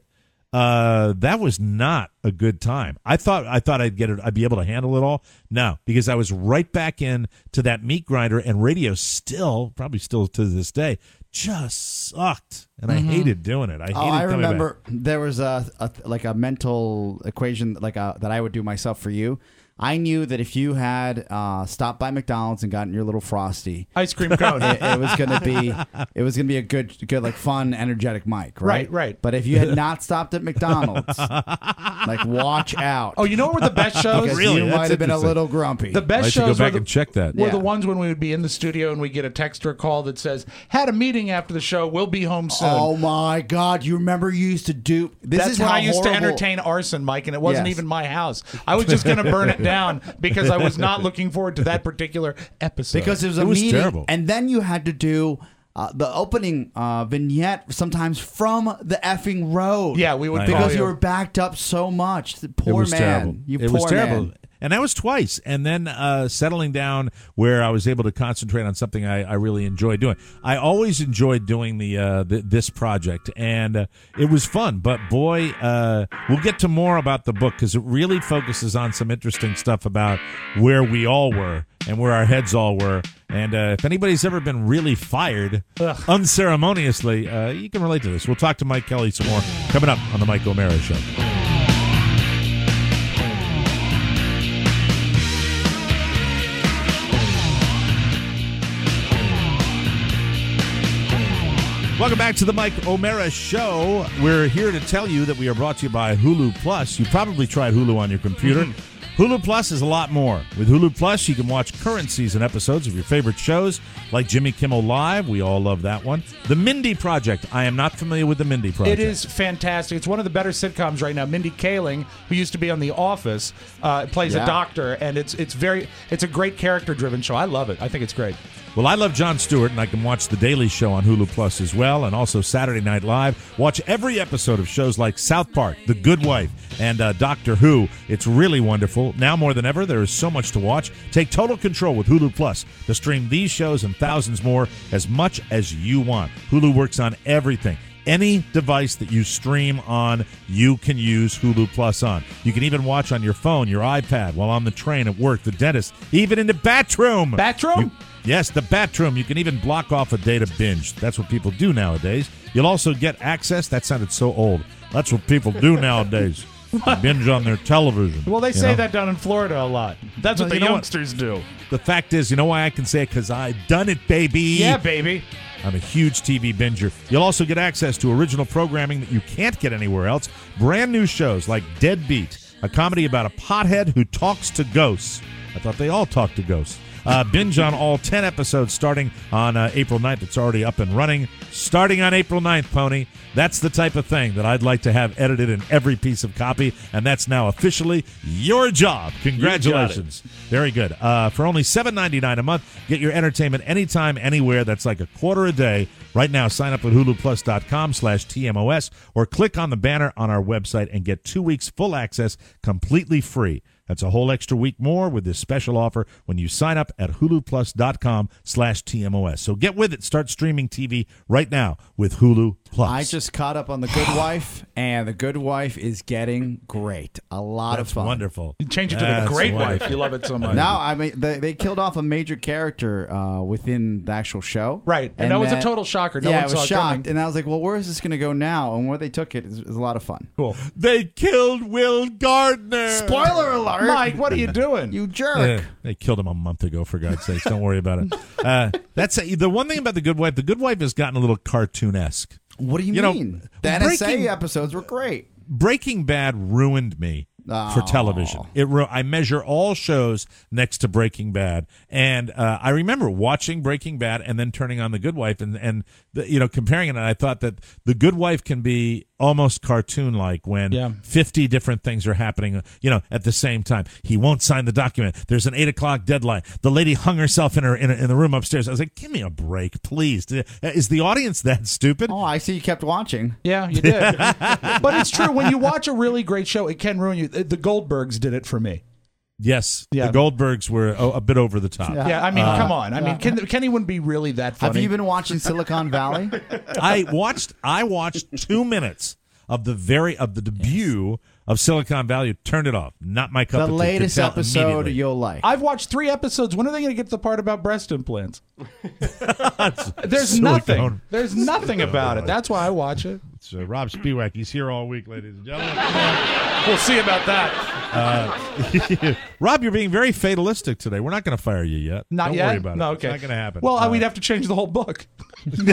uh, that was not a good time. I thought I thought I'd get it. I'd be able to handle it all. No, because I was right back in to that meat grinder, and radio still, probably still to this day, just sucked, and I Mhm. hated doing it. I hated Oh, I coming remember back. there was a, a like a mental equation like a, that I would do myself for you. I knew that if you had uh, stopped by McDonald's and gotten your little Frosty ice cream cone, it, it was gonna be it was gonna be a good, good like fun, energetic mic, right? Right, right. But if you had not stopped at McDonald's, like watch out. Oh, you know what were the best shows? Because Really? you That's might have been a interesting. little grumpy. The best I should go shows back were the, and check that. were Yeah. the ones when we would be in the studio and we get a text or call that says, "Had a meeting after the show. We'll be home soon." Oh my God! You remember you used to do this? That's is when how I used horrible- to entertain arson, Mike, and it wasn't Yes. even my house. I was just going to burn it down because I was not looking forward to that particular episode. because it was a It was meeting, terrible. and then you had to do uh, the opening uh, vignette sometimes from the effing road. Yeah, we would Right. call because you you. were backed up so much. The It poor was man, terrible. you it poor was terrible. man. And that was twice. And then uh, settling down where I was able to concentrate on something I, I really enjoyed doing. I always enjoyed doing the, uh, the this project, and uh, it was fun. But boy, uh, we'll get to more about the book because it really focuses on some interesting stuff about where we all were and where our heads all were. And uh, if anybody's ever been really fired Ugh. unceremoniously, uh, you can relate to this. We'll talk to Mike Kelly some more coming up on the Mike O'Mara Show. Welcome back to the Mike O'Mara Show. We're here to tell you that we are brought to you by Hulu Plus. You probably tried Hulu on your computer. Mm-hmm. Hulu Plus is a lot more. With Hulu Plus, you can watch current season episodes of your favorite shows, like Jimmy Kimmel Live. We all love that one. The Mindy Project. I am not familiar with The Mindy Project. It is fantastic. It's one of the better sitcoms right now. Mindy Kaling, who used to be on The Office, uh, plays Yeah. a doctor, and it's it's very it's a great character-driven show. I love it. I think it's great. Well, I love Jon Stewart, and I can watch The Daily Show on Hulu Plus as well, and also Saturday Night Live. Watch every episode of shows like South Park, The Good Wife, and uh, Doctor Who. It's really wonderful. Now more than ever, there is so much to watch. Take total control with Hulu Plus to stream these shows and thousands more as much as you want. Hulu works on everything. Any device that you stream on, you can use Hulu Plus on. You can even watch on your phone, your iPad, while on the train, at work, the dentist, even in the bathroom. Bathroom? Yes, the bathroom. You can even block off a day to binge. That's what people do nowadays. You'll also get access. That sounded so old. That's what people do nowadays. Binge on their television. Well, they you say know? that down in Florida a lot. That's Well, what the you know what? youngsters do. The fact is, you know why I can say it? Because I've done it, baby. Yeah, baby. I'm a huge T V binger. You'll also get access to original programming that you can't get anywhere else. Brand new shows like Deadbeat, a comedy about a pothead who talks to ghosts. I thought they all talk to ghosts. Uh, binge on all ten episodes starting on uh, April ninth. It's already up and running. Starting on April ninth, Pony. That's the type of thing that I'd like to have edited in every piece of copy, and that's now officially your job. Congratulations. Very good. Uh, for only seven ninety-nine a month, get your entertainment anytime, anywhere. That's like a quarter a day. Right now, sign up at huluplus.com slash TMOS or click on the banner on our website and get two weeks full access completely free. That's a whole extra week more with this special offer when you sign up at huluplus.com slash TMOS. So get with it. Start streaming T V right now with Hulu Plus. I just caught up on The Good Wife, and The Good Wife is getting great. A lot That's of fun. wonderful. You change it to That's The Great wonderful. Wife. You love it so much. No, I mean they, they killed off a major character uh, within the actual show, Right, and that was a total shocker. No yeah, one I was saw it shocked, coming. and I was like, "Well, where is this going to go now?" And where they took it is, is a lot of fun. Cool. They killed Will Gardner. Spoiler alert, Mike, what are you doing? You jerk! Eh, they killed him a month ago, for God's sakes. Don't worry about it. Uh, that's a, the one thing about The Good Wife. The Good Wife has gotten a little cartoon-esque. What do you, You know, mean? The N S A Breaking- episodes were great. Breaking Bad ruined me for Oh. television. It ru- I measure all shows next to Breaking Bad, and uh, I remember watching Breaking Bad and then turning on The Good Wife and and the, you know comparing it. And I thought that The Good Wife can be almost cartoon-like when Yeah. fifty different things are happening, you know, at the same time. He won't sign the document. There's an eight o'clock deadline. The lady hung herself in her in, a, in the room upstairs. I was like, give me a break, please. Is the audience that stupid? Oh, I see you kept watching. Yeah, you did. But it's true. When you watch a really great show, it can ruin you. The Goldbergs did it for me. Yes, Yeah. the Goldbergs were a, a bit over the top. Yeah. Yeah, I mean, Uh, come on. I mean, can, can anyone be really that funny? Have you been watching Silicon Valley? I watched I watched two minutes of the very of the debut of Silicon Valley. Turned it off. Not my cup The of tea. Could latest tell episode immediately. you'll like. I've watched three episodes. When are they going to get to the part about breast implants? There's Silicone. nothing. There's nothing about it. That's why I watch it. It's uh, Rob Spiewak. He's here all week, ladies and gentlemen. We'll see about that. Uh, Rob, you're being very fatalistic today. We're not going to fire you yet. Not Don't yet? worry about No, it. okay. It's not going to happen. Well, Uh, we'd have to change the whole book. Another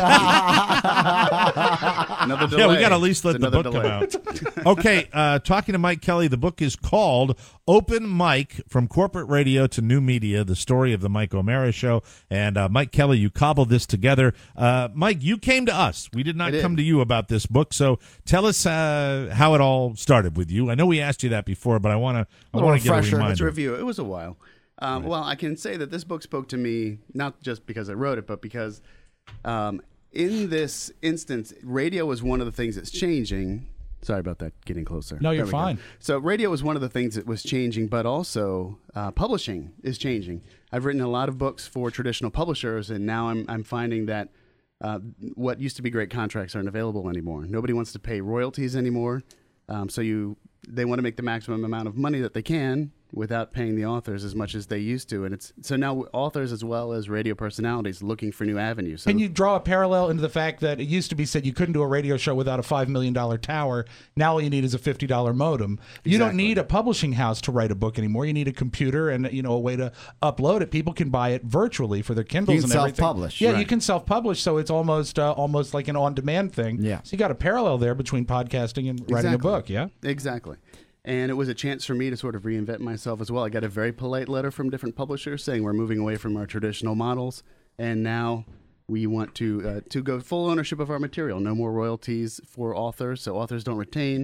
delay. Yeah, we got to at least let It's the another book delay. come out. Okay, uh, talking to Mike Kelly, the book is called Open Mike, From Corporate Radio to New Media, the story of the Mike O'Mara Show. And uh, Mike Kelly, you cobbled this together. Uh, Mike, you came to us. We did not I did. come to you about this book. So tell us uh, how it all started with you. I know we asked you that before, but I want to I little want to get a refresher. reminder. Let's review. It was a while. Um, Well, I can say that this book spoke to me not just because I wrote it, but because um, in this instance, radio was one of the things that's changing. Sorry about that, getting closer. No, you're There we go. fine. So radio was one of the things that was changing, but also uh, publishing is changing. I've written a lot of books for traditional publishers, and now I'm I'm finding that uh, what used to be great contracts aren't available anymore. Nobody wants to pay royalties anymore. Um, so you they want to make the maximum amount of money that they can without paying the authors as much as they used to, and it's so now authors as well as radio personalities looking for new avenues. So Can you draw a parallel into the fact that it used to be said you couldn't do a radio show without a five million dollars tower? Now all you need is a fifty dollars modem. You don't Exactly. need a publishing house to write a book anymore. You need a computer and you know a way to upload it. People can buy it virtually for their Kindles You can and everything. self-publish, Yeah, you right. can self-publish, so it's almost uh, almost like an on-demand thing. Yeah. So you got a parallel there between podcasting and writing a Exactly. book, yeah? Exactly. And it was a chance for me to sort of reinvent myself as well. I got a very polite letter from different publishers saying we're moving away from our traditional models, and now we want to uh, to go full ownership of our material. No more royalties for authors, so authors don't retain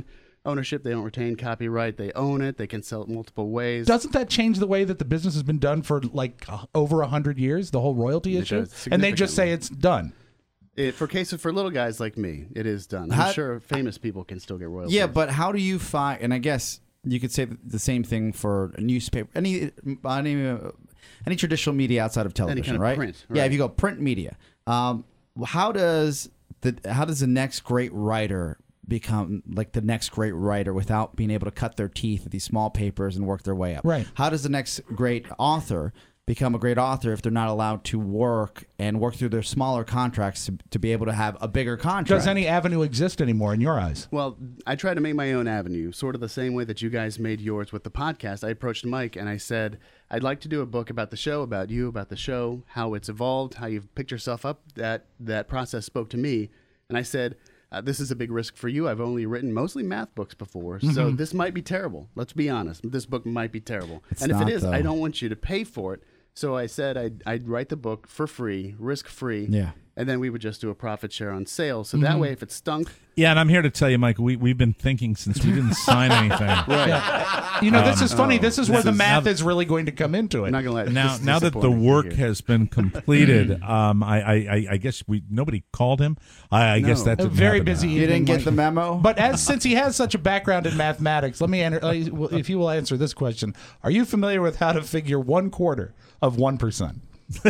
ownership. They don't retain copyright. They own it. They can sell it multiple ways. Doesn't that change the way that the business has been done for like uh, over a hundred years? The whole royalty It issue, does, and they just say it's done. It, for cases for little guys like me, it is done. How- I'm sure famous people can still get royalties. Yeah, but how do you find? And I guess you could say the same thing for a newspaper, any any uh, any traditional media outside of television, kind of right? print, Yeah, right. if you go print media, um, how does the how does the next great writer become like the next great writer without being able to cut their teeth at these small papers and work their way up? Right. How does the next great author become a great author if they're not allowed to work and work through their smaller contracts to, to be able to have a bigger contract? Does any avenue exist anymore in your eyes? Well, I try to make my own avenue, sort of the same way that you guys made yours with the podcast. I approached Mike and I said, I'd like to do a book about the show, about you, about the show, how it's evolved, how you've picked yourself up. That that process spoke to me. And I said, uh, this is a big risk for you. I've only written mostly math books before, so Mhm. this might be terrible. Let's be honest. This book might be terrible. It's and if not, it is, I though. don't want you to pay for it. So I said I'd, I'd write the book for free, risk-free, Yeah. and then we would just do a profit share on sales. So that Mhm. way, if it stunk, Yeah, and I'm here to tell you, Michael, we, we've been thinking since we didn't sign anything. Right. You know, this Um, is funny. This is where this the is- math now- is really going to come into it. not gonna let Now, now that the work has been completed, um, I, I, I- I guess we nobody called him. I, I guess No. that A didn't very happen busy now. evening, You didn't get Mike. the memo? But as since he has such a background in mathematics, let me enter, uh, if you will answer this question: are you familiar with how to figure one quarter of one percent?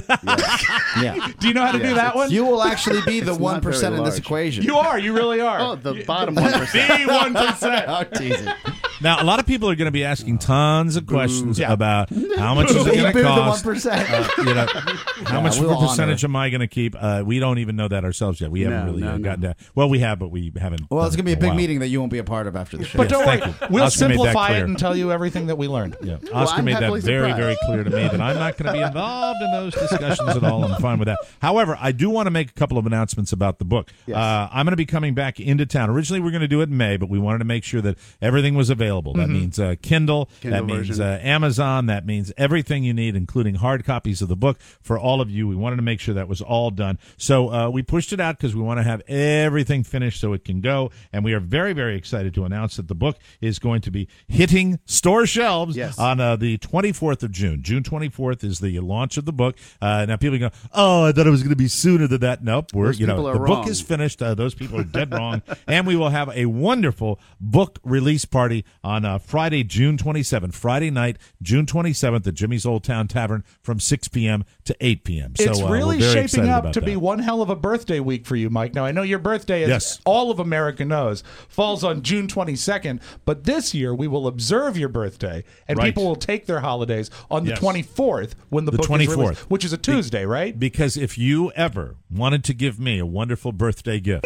Yeah. Do you know how to Yes, do that it's- one? You will actually be the It's not one percent very in this large. equation. You are. You really are. Oh, the bottom one percent. The one percent. Oh, teasing. Now, a lot of people are going to be asking tons of questions Yeah. about how much is it going to Boo the cost. one percent. Uh, you know, how Yeah, much of we'll a honor percentage it. am I going to keep? Uh, we don't even know that ourselves yet. We haven't No, really no, uh, no. gotten that. Well, we have, but we haven't. Well, it's done going to be a it in big while. meeting that you won't be a part of after the show. But Yes, don't thank worry, you. we'll Oscar made that simplify it clear. and tell you everything that we learned. Yeah, Well, Oscar I'm made that happily very, surprised. very clear to me that I'm not going to be involved in those discussions at all. I'm fine with that. However, I do want to make a couple of announcements about the book. Yes. Uh, I'm going to be coming back into town. Originally, we were going to do it in May, but we wanted to make sure that everything was available. That means uh, Kindle, Kindle that means version. uh, Amazon, that means everything you need, including hard copies of the book for all of you. We wanted to make sure that was all done. So uh, we pushed it out because we want to have everything finished so it can go. And we are very, very excited to announce that the book is going to be hitting store shelves Yes. on uh, the twenty-fourth of June. June twenty-fourth is the launch of the book. Uh, now people go, oh, I thought it was going to be sooner than that. Nope, we're Those you know people are the book wrong. is finished. Uh, those people are dead wrong, and we will have a wonderful book release party on uh, Friday, June twenty-seventh. Friday night, June twenty-seventh at Jimmy's Old Town Tavern from six p.m. to eight p.m. So It's uh, really we're very shaping excited up about to be that. one hell of a birthday week for you, Mike. Now, I know your birthday, as Yes. all of America knows, falls on June twenty-second, but this year we will observe your birthday, and Right. people will take their holidays on the Yes. twenty-fourth when the, The book is twenty-fourth. released, which is a Tuesday, right? Because if you ever wanted to give me a wonderful birthday gift,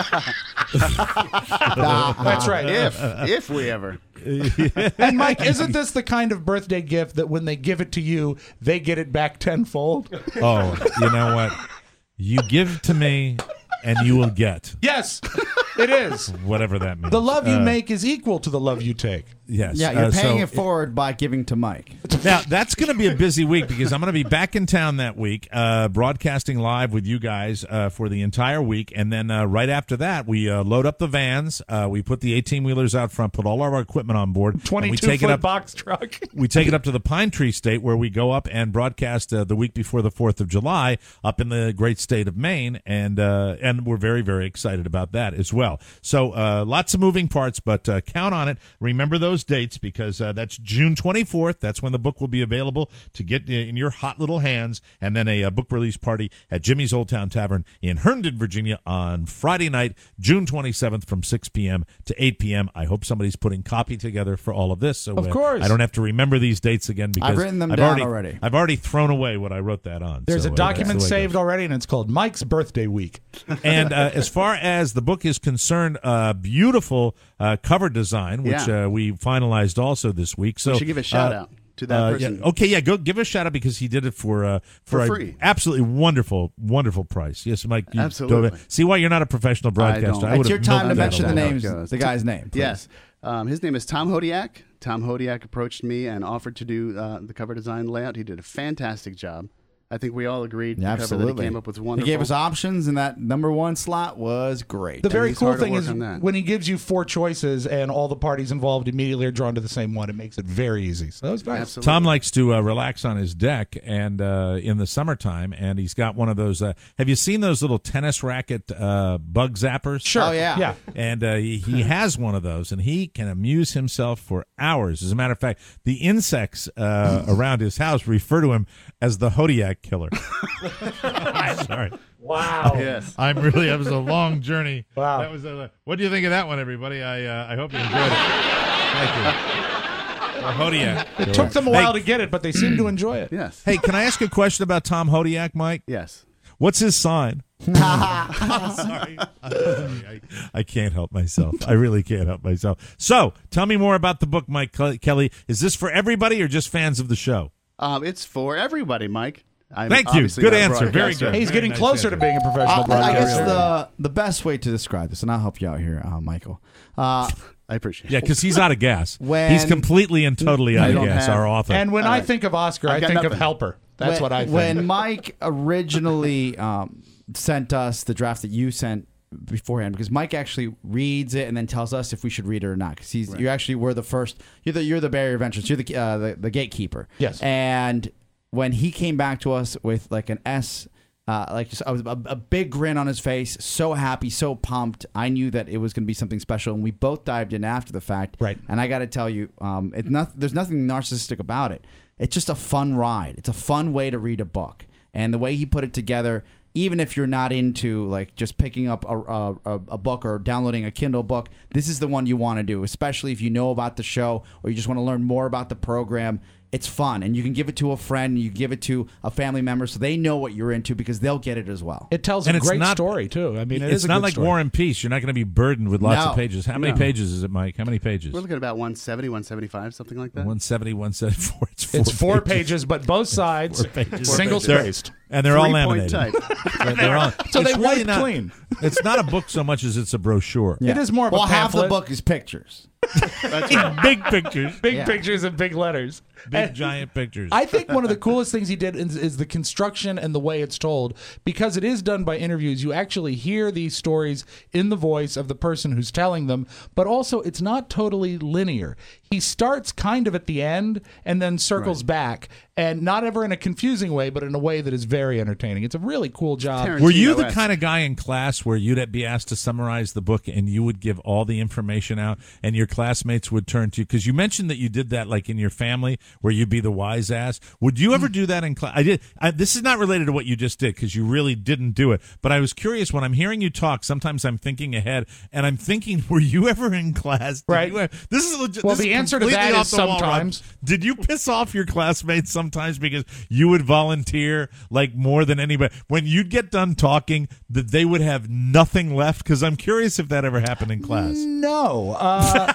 That's right. if if we ever. And Mike, isn't this the kind of birthday gift that when they give it to you, they get it back tenfold? oh, you know what? You give to me, and you will get Yes, it is. whatever that means. The love you Uh, make is equal to the love you take. Yes. Yeah, you're uh, paying so- it forward by giving to Mike. Now, that's going to be a busy week because I'm going to be back in town that week, uh, broadcasting live with you guys uh, for the entire week. And then uh, right after that, we uh, load up the vans. Uh, we put the eighteen-wheelers out front, put all of our equipment on board. and we twenty-two take it foot up. box truck. We take it up to the Pine Tree State where we go up and broadcast uh, the week before the fourth of July up in the great state of Maine. And uh, and we're very, very excited about that as well. So uh, lots of moving parts, but uh, count on it. Remember those dates because uh, that's June twenty-fourth. That's when the book will be available to get in your hot little hands. And then a, uh book release party at Jimmy's Old Town Tavern in Herndon, Virginia on Friday night, June twenty-seventh from six p.m. to eight p.m. I hope somebody's putting copy together for all of this. So Of uh, course. I don't have to remember these dates again because I've written them I've down already, already. I've already thrown away what I wrote that on. There's So, a uh, document that's the way it saved goes. already, and it's called Mike's Birthday Week. And uh, as far as the book is concerned, uh, beautiful uh, cover design, which Yeah. uh, we finalized also this week. So We should give a shout uh, out to that uh, person. Yeah. Okay, yeah, go give a shout out because he did it for uh, for, For a free. absolutely wonderful, wonderful price. Yes, Mike. You Absolutely. don't- see why you're not a professional broadcaster. don't. I It's would've your time milked to that mention the whole names, goes. the guy's name. please. Yes. Um, his name is Tom Hodiak. Tom Hodiak approached me and offered to do uh, the cover design layout. He did a fantastic job. I think we all agreed. Yeah, the cover that absolutely. he came up with He wonderful. gave us options, and that number one slot was great. The very he's cool hard to thing work is on that. when he gives you four choices and all the parties involved immediately are drawn to the same one, it makes it very easy. So that was nice. Absolutely. Tom likes to uh, relax on his deck and uh, in the summertime, and he's got one of those. Uh, have you seen those little tennis racket uh, bug zappers? Sure. Oh, yeah. Yeah. And uh, he, he has one of those, and he can amuse himself for hours. As a matter of fact, the insects uh, around his house refer to him as the Hodiak killer. I'm sorry. Wow. Yes. I'm really. That was a long journey. Wow. That was. A, what do you think of that one, everybody? I uh, I hope you enjoyed it. Thank you. The Hodiak. It took them a while to get it, but they seemed to enjoy it. Yes. Hey, can I ask a question about Tom Hodiak, Mike? Yes. What's his sign? Sorry. I, I can't help myself. I really can't help myself. So, tell me more about the book, Mike Kelly. Is this for everybody or just fans of the show? Um, it's for everybody, Mike. I'm Thank you. obviously Good not a answer. Very broadcaster. good. He's Very getting nice closer answer. to being a professional Uh, I broadcaster. guess the the best way to describe this, and I'll help you out here, uh, Michael. Uh, I appreciate Yeah, it. because he's out of gas. When- he's completely and totally out I of don't gas, have- our author. And when All I right. think of Oscar, I've I got think of nothing. Helper. That's when, what I think. When Mike originally um, sent us the draft that you sent beforehand, because Mike actually reads it and then tells us if we should read it or not. Because he's you actually were the first. You're the you're the barrier of entrance. You're the uh, the, the gatekeeper. Yes. And when he came back to us with like an S. Uh, like just I was a, a big grin on his face, so happy, so pumped. I knew that it was going to be something special, and we both dived in after the fact. Right. And I got to tell you, um, it's not there's nothing narcissistic about it. It's just a fun ride. It's a fun way to read a book, and the way he put it together. Even if you're not into like just picking up a, a, a book or downloading a Kindle book, this is the one you want to do, especially if you know about the show or you just want to learn more about the program. It's fun, and you can give it to a friend, you give it to a family member so they know what you're into because they'll get it as well. It tells And a it's great not- story, too. I mean, it it's is a not good like story. War and Peace. You're not going to be burdened with lots No. of pages. How many No. pages is it, Mike? How many pages? We're looking at about one seventy, one seventy-five, something like that. one seventy, one seventy-four. It's four, It's four pages. pages, but both sides, Four pages. single They're- spaced. And they're all Three-point laminated. type. They're- they're all- So it's they really wipe not- clean. It's not a book so much as it's a brochure. It is more of well, a half the pamphlet. book is pictures. That's right. Big pictures. Big Yeah. pictures and big letters. Big And giant pictures. I think one of the coolest things he did is, is the construction and the way it's told. Because it is done by interviews, you actually hear these stories in the voice of the person who's telling them, but also it's not totally linear. He starts kind of at the end and then circles back, and not ever in a confusing way, but in a way that is very entertaining. It's a really cool job. Tarantino Were you the esque. kind of guy in class where you'd be asked to summarize the book and you would give all the information out and your classmates would turn to you? Because you mentioned that you did that like in your family where you'd be the wise ass. Would you ever do that in class? I did. I, this is not related to what you just did because you really didn't do it. But I was curious when I'm hearing you talk, sometimes I'm thinking ahead and I'm thinking, were you ever in class? Did Right. you ever- this is legit. Well, this the is answer to completely that off is the wall, Rob. sometimes. Did you piss off your classmates sometimes because you would volunteer like more than anybody? When you'd get done talking, that they would have nothing left? Because I'm curious if that ever happened in class. No. Uh,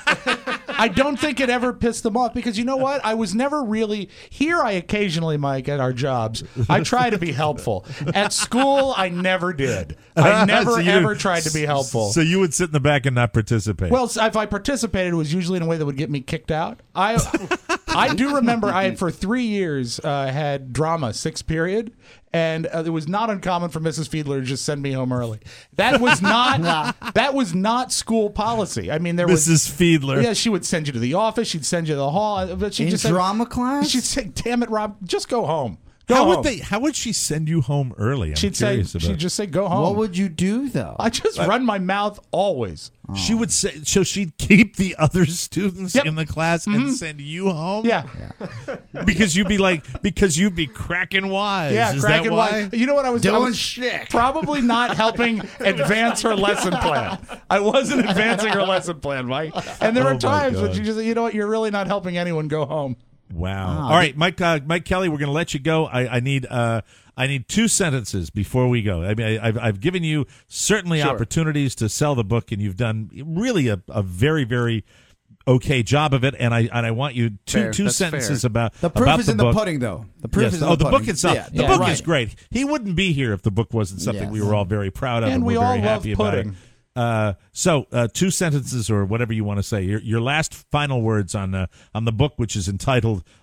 I don't think it ever pissed them off because you know what? I was never really here. I occasionally, Mike, at our jobs, I try to be helpful. At school, I never did. I never So you ever didn't- tried to be helpful. So you would sit in the back and not participate. Well, if I participated, it was usually in a way that would get me kicked out. I I do remember I had for three years uh, had drama sixth period, and uh, it was not uncommon for Missus Fiedler to just send me home early. That was not that was not school policy. I mean, there was Missus Fiedler. Yeah, she would send you to the office. She'd send you to the hall. But she In just said, drama class? She'd say, "Damn it, Rob, just go home." Go How home. would they? How would she send you home early? I'm She'd say, curious about. she'd just say, "Go home." What would you do though? I just run my mouth always. She would say, so she'd keep the other students Yep. in the class and send you home. Yeah. because you'd be like, because you'd be cracking wise. Yeah, Is cracking that why? wise. You know what I was I Doing was shtick. Probably not helping advance her lesson plan. I wasn't advancing her lesson plan, Mike. And there Oh are my times when God. she just, you know what, you're really not helping anyone go home. Wow. All right, Mike. Uh, Mike Kelly, we're going to let you go. I, I need. Uh, I need two sentences before we go. I mean, I, I've I've given you certainly Sure. opportunities to sell the book, and you've done really a, a very very okay job of it. And I and I want you two Fair. two That's sentences fair. about The proof about is the in book. the pudding, though. The proof Yes. is in oh, the the pudding. book itself. Yeah, the yeah, book right. is great. He wouldn't be here if the book wasn't something Yes. we were all very proud of, And and, we we're all very love happy about it. pudding. Uh, so, uh, two sentences or whatever you want to say. Your your last final words on uh, on the book, which is entitled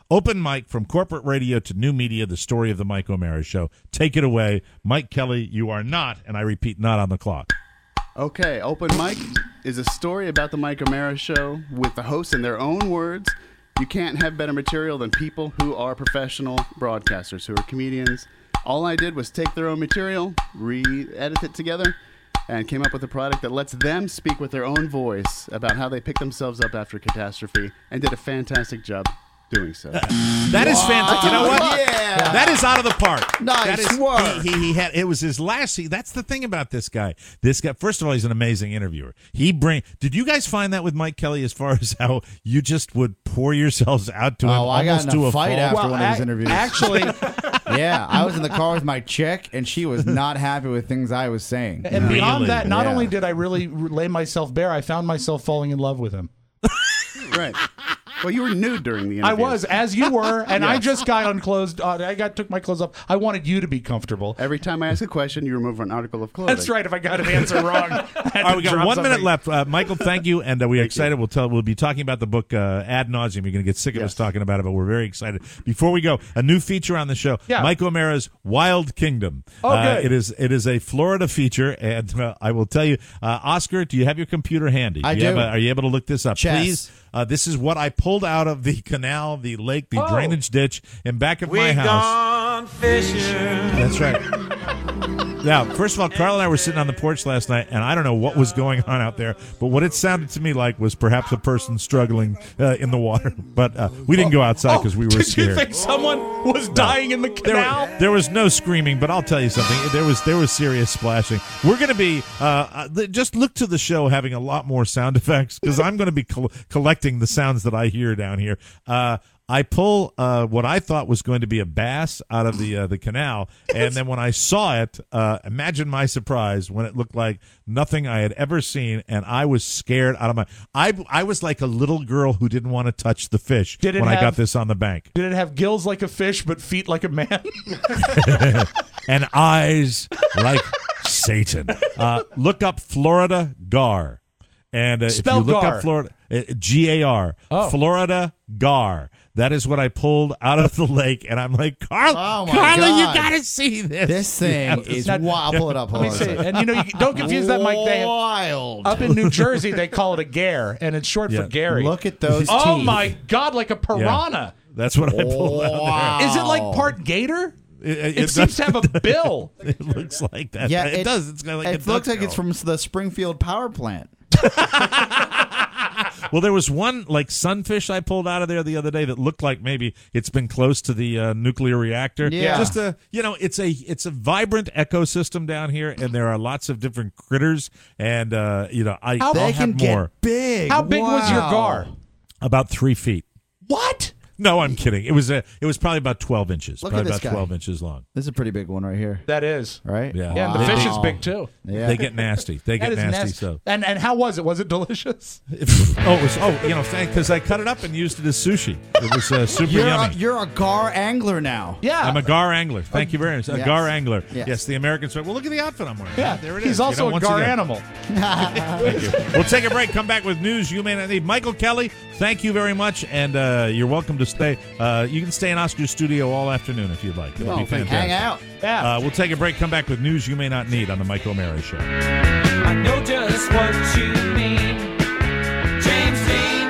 Open mic from corporate radio to new media, the story of the Mike O'Mara Show. Take it away. Mike Kelly, you are not, and I repeat, not on the clock. Okay, Open Mic is a story about the Mike O'Mara Show with the hosts in their own words. You can't have better material than people who are professional broadcasters, who are comedians. All I did was take their own material, re-edit it together, and came up with a product that lets them speak with their own voice about how they pick themselves up after catastrophe, and did a fantastic job doing so. That is fantastic. You know what? Yeah. That is out of the park. Nice that is, work. He, he, he had. It was his last. He, that's the thing about this guy. This guy. First of all, he's an amazing interviewer. He bring. Did you guys find that with Mike Kelly as far as how you just would pour yourselves out to him Oh, I got almost in to a a fight fault? after Well, one of his ac- interviews. Actually, yeah, I was in the car with my chick, and she was not happy with things I was saying. And beyond Really? that, not Yeah. only did I really lay myself bare, I found myself falling in love with him. Right. Well, you were nude during the I interview. was, as you were, and I Yes. just got unclothed. Uh, I got took my clothes off. I wanted you to be comfortable. Every time I ask a question, you remove an article of clothing. That's right. If I got an answer wrong, I had All right, to we got drop one something. minute left. Uh, Michael, thank you, and uh, we're excited. We'll tell. We'll be talking about the book uh, ad nauseum. You're going to get sick of us talking about it, but we're very excited. Before we go, a new feature on the show: Yeah. Mike O'Mara's Wild Kingdom. Oh, Uh, good. it is. It is a Florida feature, and uh, I will tell you, uh, Oscar, do you have your computer handy? I you do. Have a, are you able to look this up, Chess. please? Uh, this is what I pulled out of the canal, the lake, the Oh. drainage ditch in back of We my house. gone fishing. That's right. Now, first of all, Carl and I were sitting on the porch last night, and I don't know what was going on out there, but what it sounded to me like was perhaps a person struggling uh, in the water. But uh, we didn't go outside because we were Did scared. you think someone was dying in the There, canal? there was no screaming, but I'll tell you something. There was there was serious splashing. We're going to be uh, uh, th- just look to the show having a lot more sound effects because I'm going to be col- collecting the sounds that I hear down here. Uh, I pull uh, what I thought was going to be a bass out of the uh, the canal, and then when I saw it, uh, imagine my surprise when it looked like nothing I had ever seen, and I was scared out of my. I I was like a little girl who didn't want to touch the fish Did it when I got have- this on the bank. Did it have gills like a fish but feet like a man? And eyes like Satan. Uh, look up Florida Gar. And uh, if Spell you look gar. up Florida, uh, G A R, Oh. Florida Gar. That is what I pulled out of the lake. And I'm like, Carl, Oh, my Carla, you God. got to see this. This thing Yeah, is it's- wild. I'll pull it up. Let Hold me on a see. second. And you know, you, don't confuse that, Mike. They have, Wild. up in New Jersey, they call it a gare, and it's short Yeah. for Gary. Look at those Oh teeth. my God, like a piranha. That's what I pulled out of Wow. Is it like part gator? there. It, It seems to have a bill. It looks like that. Yeah, it, does. It's kind of like it a looks duck like it's bill. from the Springfield power plant. Well, there was one like sunfish I pulled out of there the other day that looked like maybe it's been close to the uh, nuclear reactor. Yeah. Just a, you know, it's a it's a vibrant ecosystem down here, and there are lots of different critters. And uh, you know, I How- I'll They have can more. get big. How big was your Wow. gar? About three feet. What? No, I'm kidding. It was a it was probably about twelve inches. Look probably at this about guy. twelve inches long. This is a pretty big one right here, That is. right? Yeah. Yeah, and the Wow. fish is big too. Yeah. They get nasty. They That get is nasty. nasty. So. And and how was it? Was it delicious? oh, it was, oh, you know, because I cut it up and used it as sushi. It was uh, super You're a, yummy. you're a gar angler now. Yeah. I'm a gar angler. Thank you very much. A Yes. gar angler. Yes. Yes, the American sweat. Well, look at the outfit I'm wearing. Yeah, there it he's is. You also know, a once gar again. animal. Thank you. We'll take a break. Come back with news you may not need. Michael Kelly, thank you very much, and uh, you're welcome to stay. Uh, you can stay in Oscar's studio all afternoon if you'd like. It'll Oh, be thank fantastic. Hang out. Yeah. Uh, we'll take a break. Come back with news you may not need on the Mike O'Mara Show. I know just what you mean, James Dean.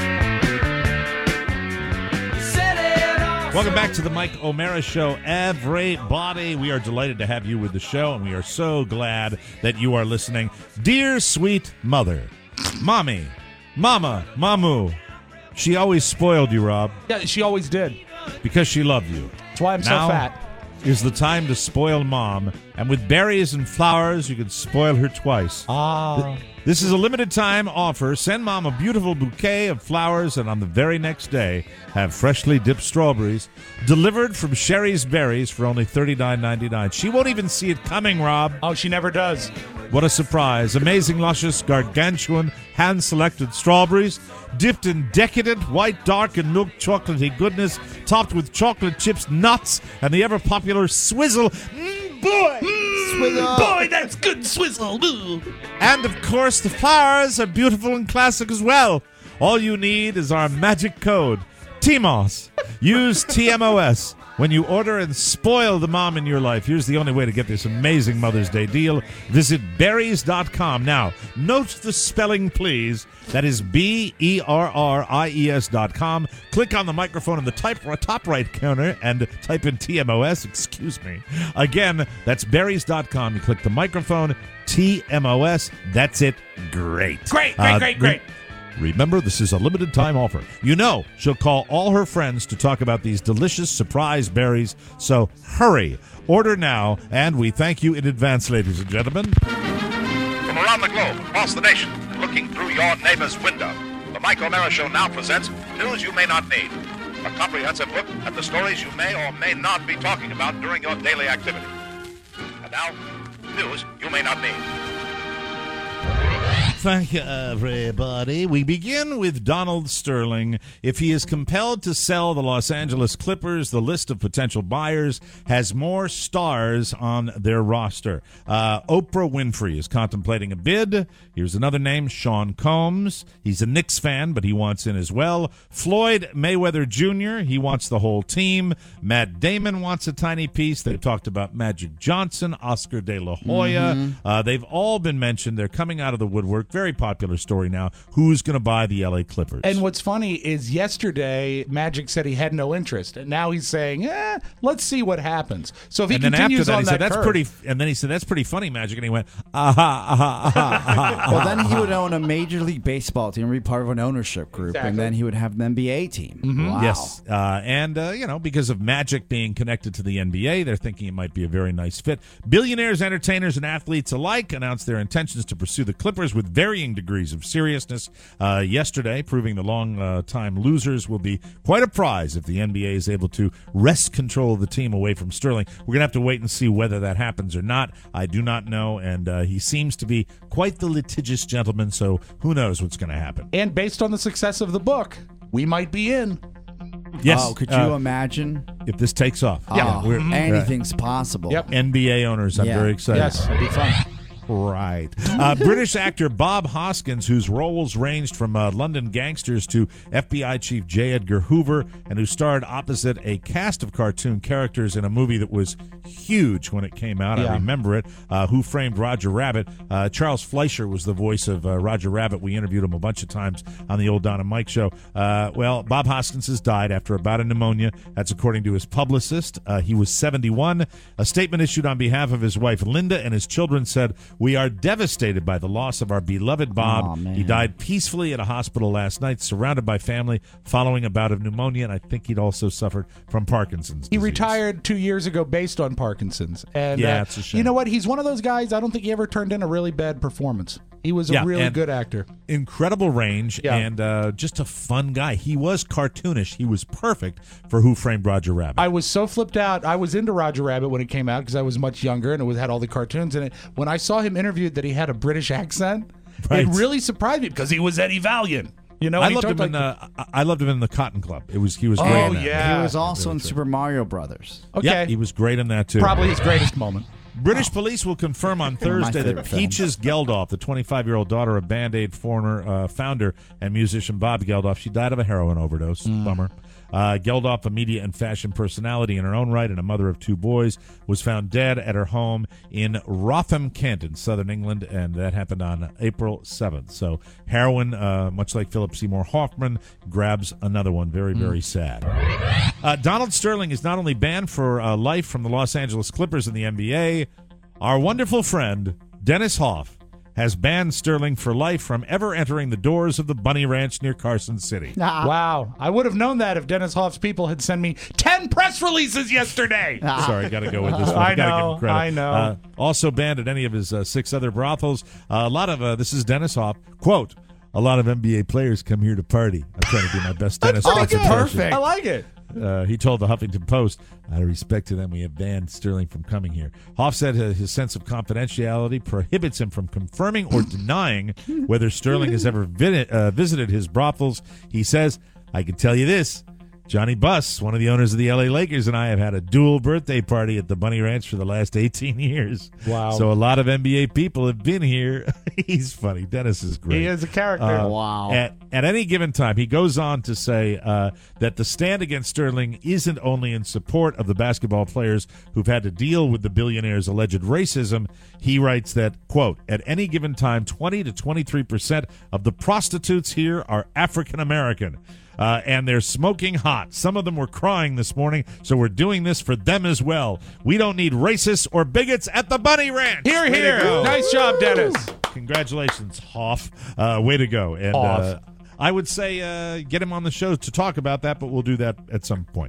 You said it all. Welcome back to the Mike O'Mara Show, everybody. We are delighted to have you with the show, and we are so glad that you are listening. Dear sweet mother, mommy, mama, mamu, she always spoiled you, Rob, Yeah, she always did. because she loved you. That's why I'm Now so fat. is the time to spoil mom, and with berries and flowers, you can spoil her twice. Ah. This is a limited time offer. Send mom a beautiful bouquet of flowers, and on the very next day, have freshly dipped strawberries delivered from Sherry's Berries for only thirty-nine ninety-nine. She won't even see it coming, Rob. Oh, she never does. What a surprise. Amazing, luscious, gargantuan, hand-selected strawberries, dipped in decadent, white, dark, and milk chocolatey goodness, topped with chocolate chips, nuts, and the ever-popular swizzle. Mm, boy! Swizzle. Boy, that's good swizzle. Ooh. And, of course, the flowers are beautiful and classic as well. All you need is our magic code, T M O S. Use T M O S when you order and spoil the mom in your life. Here's the only way to get this amazing Mother's Day deal. Visit berries dot com. Now, note the spelling, please. That is B E R R I E S dot com. Click on the microphone in the type, top right corner and type in T M O S. Excuse me. Again, that's berries dot com. You click the microphone, T M O S. That's it. Great. Great, great, Uh, great, great. Remember, this is a limited time offer. You know she'll call all her friends to talk about these delicious surprise berries, so hurry. Order now, and we thank you in advance, ladies and gentlemen. From around the globe, across the nation, looking through your neighbor's window, the Mike O'Mara Show now presents News You May Not Need, a comprehensive look at the stories you may or may not be talking about during your daily activity. And now, News You May Not Need. Thank you, everybody. We begin with Donald Sterling. If he is compelled to sell the Los Angeles Clippers, the list of potential buyers has more stars on their roster. Uh, Oprah Winfrey is contemplating a bid. Here's another name, Sean Combs. He's a Knicks fan, but he wants in as well. Floyd Mayweather Junior, he wants the whole team. Matt Damon wants a tiny piece. They've talked about Magic Johnson, Oscar De La Hoya. Mhm. Uh, they've all been mentioned. They're coming out of the woodwork. Very popular story now. Who's going to buy the L A Clippers? And what's funny is yesterday Magic said he had no interest, and now he's saying, "Eh, let's see what happens." So if he and then after continues that, on he that said, "That's curve- pretty." And then he said, "That's pretty funny, Magic." And he went, "Aha, aha, aha, aha." Well, then he would own a Major League Baseball team, be part of an ownership group, Exactly. and then he would have an N B A team. Mm-hmm. Wow. Yes, uh, and uh, you know, because of Magic being connected to the N B A, they're thinking it might be a very nice fit. Billionaires, entertainers, and athletes alike announced their intentions to pursue the Clippers with varying degrees of seriousness uh, yesterday, proving the long-time losers will be quite a prize if the N B A is able to wrest control of the team away from Sterling. We're going to have to wait and see whether that happens or not. I do not know, and uh, he seems to be quite the litigious gentleman, so who knows what's going to happen. And based on the success of the book, we might be in. Yes. Oh, could you uh, imagine? If this takes off. Yeah. we're- Anything's possible. Yep. N B A owners, I'm Yeah. very excited. Yes, it'd be fun. Right. Uh, British actor Bob Hoskins, whose roles ranged from uh, London gangsters to F B I Chief J. Edgar Hoover, and who starred opposite a cast of cartoon characters in a movie that was huge when it came out. Yeah. I remember it. Uh, Who Framed Roger Rabbit? Uh, Charles Fleischer was the voice of uh, Roger Rabbit. We interviewed him a bunch of times on the old Don and Mike show. Uh, well, Bob Hoskins has died after a bout of pneumonia. That's according to his publicist. Uh, he was seventy-one. A statement issued on behalf of his wife Linda and his children said, "We are devastated by the loss of our beloved Bob. Aw, man. He died peacefully at a hospital last night, surrounded by family, following a bout of pneumonia, and I think he'd also suffered from Parkinson's He disease." retired two years ago based on Parkinson's. And Yeah, uh, it's a shame. you know what? He's one of those guys, I don't think he ever turned in a really bad performance. He was a Yeah, really and good actor. Incredible range Yeah. and uh, just a fun guy. He was cartoonish. He was perfect for Who Framed Roger Rabbit. I was so flipped out. I was into Roger Rabbit when it came out because I was much younger and it was, had all the cartoons in it. When I saw him interviewed that he had a British accent, Right. it really surprised me because he was Eddie Valiant. You know, I and he loved him talked in like- the. I I loved him in the Cotton Club. It was he was Oh, great. in that. yeah. He was also in Really Super Mario Brothers. Okay. Yeah, he was great in that too. Probably his greatest moment. British police will confirm on One of my Thursday that favorite films. Peaches Geldof, the twenty-five-year-old daughter of Band Aid former uh, founder and musician Bob Geldof, she died of a heroin overdose. Bummer. Uh, Geldof, a media and fashion personality in her own right and a mother of two boys, was found dead at her home in Wrotham, Kent, in southern England, and that happened on April seventh. So heroin, uh, much like Philip Seymour Hoffman, grabs another one. Very, very sad. Uh, Donald Sterling is not only banned for uh, life from the Los Angeles Clippers and the N B A, our wonderful friend, Dennis Hoff, has banned Sterling for life from ever entering the doors of the Bunny Ranch near Carson City. Wow. I would have known that if Dennis Hoff's people had sent me ten press releases yesterday. Sorry, got to go with this one. I Gotta know, give him credit. I know. Uh, also banned at any of his uh, six other brothels. Uh, a lot of, uh, this is Dennis Hoff, quote, "A lot of N B A players come here to party." I'm trying to do my best Dennis That's Hoff pretty good. impression. I like it. Uh, he told the Huffington Post, "Out of respect to them, we have banned Sterling from coming here." Hoff said uh, his sense of confidentiality prohibits him from confirming or denying whether Sterling has ever vi- uh, visited his brothels. He says, "I can tell you this. Johnny Buss, one of the owners of the L A Lakers, and I have had a dual birthday party at the Bunny Ranch for the last eighteen years. Wow. So a lot of N B A people have been here. He's funny. Dennis is great. He is a character. Uh, Wow. At, at any given time, he goes on to say uh, that the stand against Sterling isn't only in support of the basketball players who've had to deal with the billionaire's alleged racism. He writes that, quote, at any given time, twenty to twenty-three percent of the prostitutes here are African American. Uh, and they're smoking hot. Some of them were crying this morning, so we're doing this for them as well. We don't need racists or bigots at the Bunny Ranch. Here, Way to here. go. Nice job, Dennis. Congratulations, Hoff. Uh, way to go. And Hoff. uh, I would say uh, get him on the show to talk about that, but we'll do that at some point.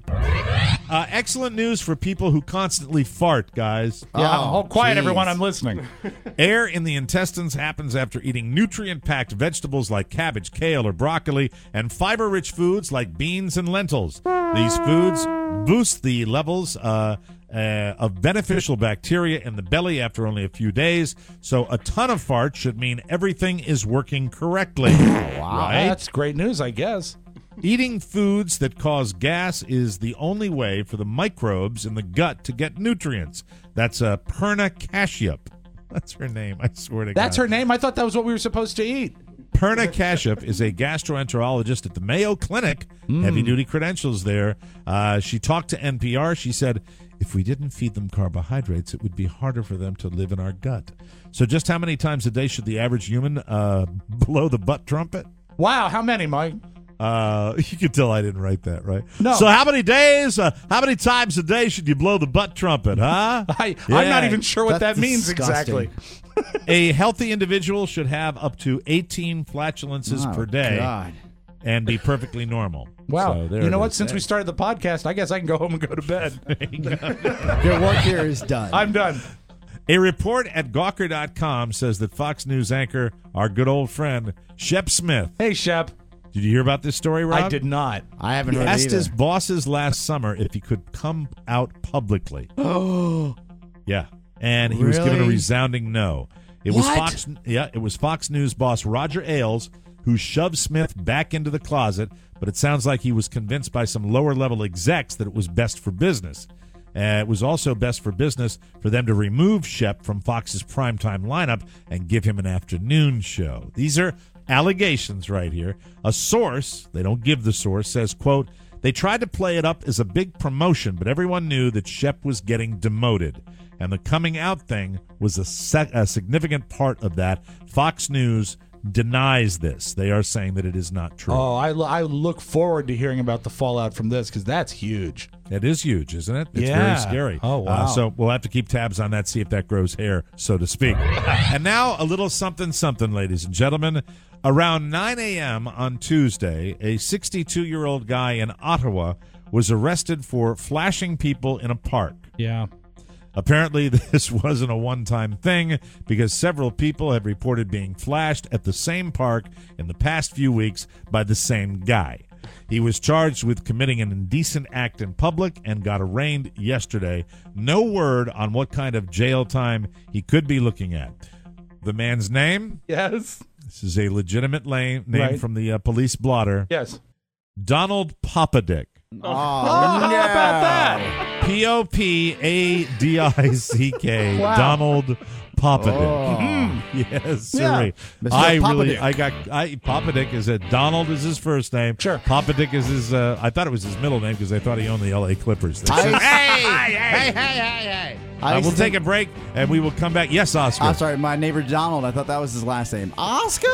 Uh, excellent news for people who constantly fart, guys. Yeah, hold quiet, everyone. I'm listening. Air in the intestines happens after eating nutrient-packed vegetables like cabbage, kale, or broccoli, and fiber-rich foods like beans and lentils. These foods boost the levels uh, uh, of beneficial bacteria in the belly after only a few days. So a ton of farts should mean everything is working correctly. Wow, right? that's great news, I guess. Eating foods that cause gas is the only way for the microbes in the gut to get nutrients. That's a uh, Perna Kashyap. That's her name, I swear to God. That's her name? I thought that was what we were supposed to eat. Perna Kashyap is a gastroenterologist at the Mayo Clinic. Mm. Heavy-duty credentials there. Uh, she talked to N P R. She said, if we didn't feed them carbohydrates, it would be harder for them to live in our gut. So just how many times a day should the average human uh, blow the butt trumpet? Wow, how many, Mike? Uh, you can tell I didn't write that, right? No. So how many days, uh, how many times a day should you blow the butt trumpet, huh? I, Yeah. I'm not even sure what That's that means disgusting. exactly. A healthy individual should have up to eighteen flatulences Oh, per day God. and be perfectly normal. Wow. So there You know it what? is. Since we started the podcast, I guess I can go home and go to bed. Your work here is done. I'm done. A report at Gawker dot com says that Fox News anchor, our good old friend, Shep Smith. Hey, Shep. Did you hear about this story, Rob? I did not. I haven't He heard asked either. his bosses last summer if he could come out publicly. Oh, Yeah. And he was given a Really? resounding no. It was What? Fox yeah, it was Fox News boss Roger Ailes who shoved Smith back into the closet, but it sounds like he was convinced by some lower level execs that it was best for business. Uh, it was also best for business for them to remove Shep from Fox's primetime lineup and give him an afternoon show. These are allegations right here. A source, they don't give the source, says, quote, they tried to play it up as a big promotion, but everyone knew that Shep was getting demoted. And the coming out thing was a, se- a significant part of that. Fox News denies this. They are saying that it is not true. Oh, I, lo- I look forward to hearing about the fallout from this because that's huge. It is huge, isn't it? It's Yeah. very scary. Oh, wow. Uh, so we'll have to keep tabs on that, see if that grows hair, so to speak. And now a little something, something, ladies and gentlemen. Around nine a.m. on Tuesday, a sixty-two-year-old guy in Ottawa was arrested for flashing people in a park. Yeah. Apparently, this wasn't a one-time thing because several people have reported being flashed at the same park in the past few weeks by the same guy. He was charged with committing an indecent act in public and got arraigned yesterday. No word on what kind of jail time he could be looking at. The man's name? Yes. This is a legitimate la- name Right. from the uh, police blotter. Yes. Donald Popadick. Oh, how no. about that? P O P A D I C K. Wow. Donald Popadick. Oh. Mhm. Yes, Yeah. sir. Mister I really, Popadick. I got, I Popadick is it? Donald is his first name. Sure. Popadick is his. Uh, I thought it was his middle name because I thought he owned the L A Clippers. They I- said, Hey, hey, hey, hey, hey. I Uh, used we'll to take think- a break and we will come back. Yes, Oscar. I'm sorry, my neighbor Donald. I thought that was his last name. Oscar?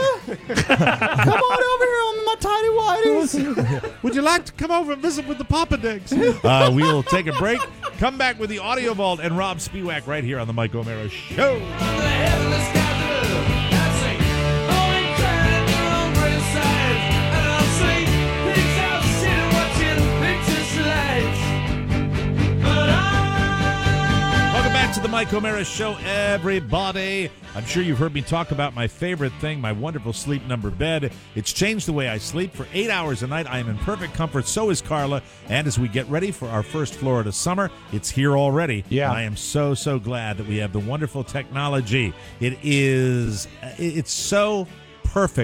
Come on over here on my tiny whities. Would you like to come over and visit with the Popadicks? uh, we'll take a break. Come back with the Audio Vault and Rob Spiewak right here on the Mike O'Mara Show. Welcome back to the Mike O'Mara Show, everybody. I'm sure you've heard me talk about my favorite thing, my wonderful sleep number bed. It's changed the way I sleep. For eight hours a night, I am in perfect comfort. So is Carla. And as we get ready for our first Florida summer, it's here already. Yeah. And I am so, so glad that we have the wonderful technology. It is, it's so perfect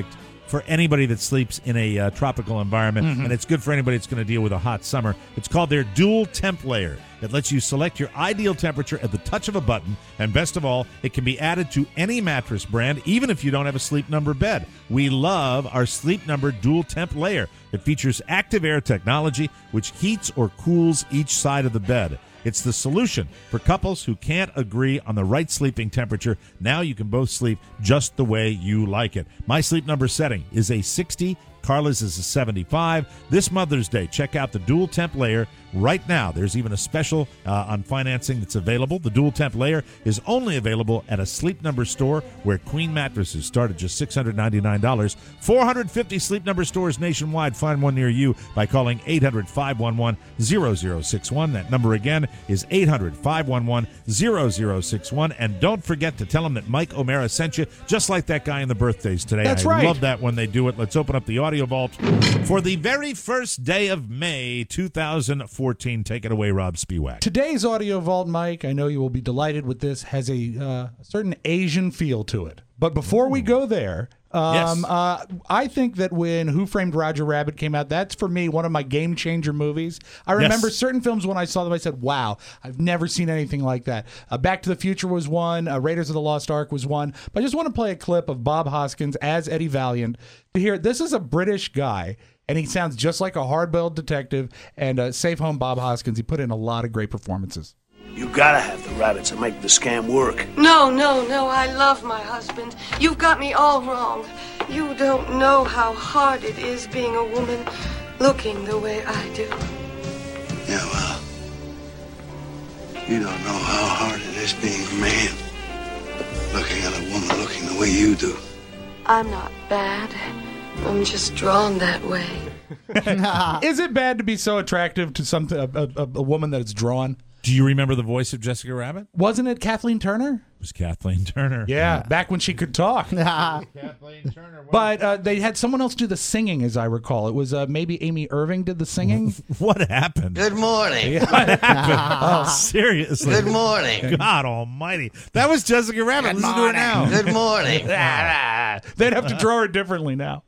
for anybody that sleeps in a uh, tropical environment, Mhm. and it's good for anybody that's going to deal with a hot summer. It's called their Dual Temp Layer. It lets you select your ideal temperature at the touch of a button, and best of all, it can be added to any mattress brand, even if you don't have a Sleep Number bed. We love our Sleep Number Dual Temp Layer. It features active air technology, which heats or cools each side of the bed. It's the solution for couples who can't agree on the right sleeping temperature. Now you can both sleep just the way you like it. My Sleep Number setting is a sixty. Carla's is a seventy-five. This Mother's Day, check out the Dual Temp Layer right now. There's even a special uh, on financing that's available. The Dual Temp Layer is only available at a Sleep Number store where queen mattresses start at just six hundred ninety-nine dollars. four hundred fifty Sleep Number stores nationwide. Find one near you by calling eight hundred, five one one, zero zero six one. That number again is eight hundred, five one one, zero zero six one. And don't forget to tell them that Mike O'Mara sent you, just like that guy in the birthdays today. That's I right. love that when they do it. Let's open up the audio vault for the very first day of May two thousand fourteen. Take it away, Rob Spiewak. Today's audio vault, Mike, I know you will be delighted with this, has a uh, certain Asian feel to it. But before we go there, um, Yes. uh, I think that when Who Framed Roger Rabbit came out, that's for me one of my game changer movies. I remember Yes. certain films when I saw them, I said, wow, I've never seen anything like that. Uh, Back to the Future was one, uh, Raiders of the Lost Ark was one. But I just want to play a clip of Bob Hoskins as Eddie Valiant to hear this is a British guy. And he sounds just like a hard-boiled detective. And uh, Safe Home Bob Hoskins, he put in a lot of great performances. You gotta have the rabbits to make the scam work. No, no, no, I love my husband. You've got me all wrong. You don't know how hard it is being a woman looking the way I do. Yeah, well, you don't know how hard it is being a man looking at a woman looking the way you do. I'm not bad. I'm just drawn that way. Is it bad to be so attractive to some a, a, a woman that it's drawn? Do you remember the voice of Jessica Rabbit? Wasn't it Kathleen Turner? It was Kathleen Turner. Yeah, back when she could talk. Kathleen Turner. But uh, they had someone else do the singing, as I recall. It was uh, maybe Amy Irving did the singing. What happened? Good morning. Yeah, what happened? Oh, seriously. Good morning. God almighty. That was Jessica Rabbit. Good Listen to her morning. now. Good morning. They'd have to draw her differently now.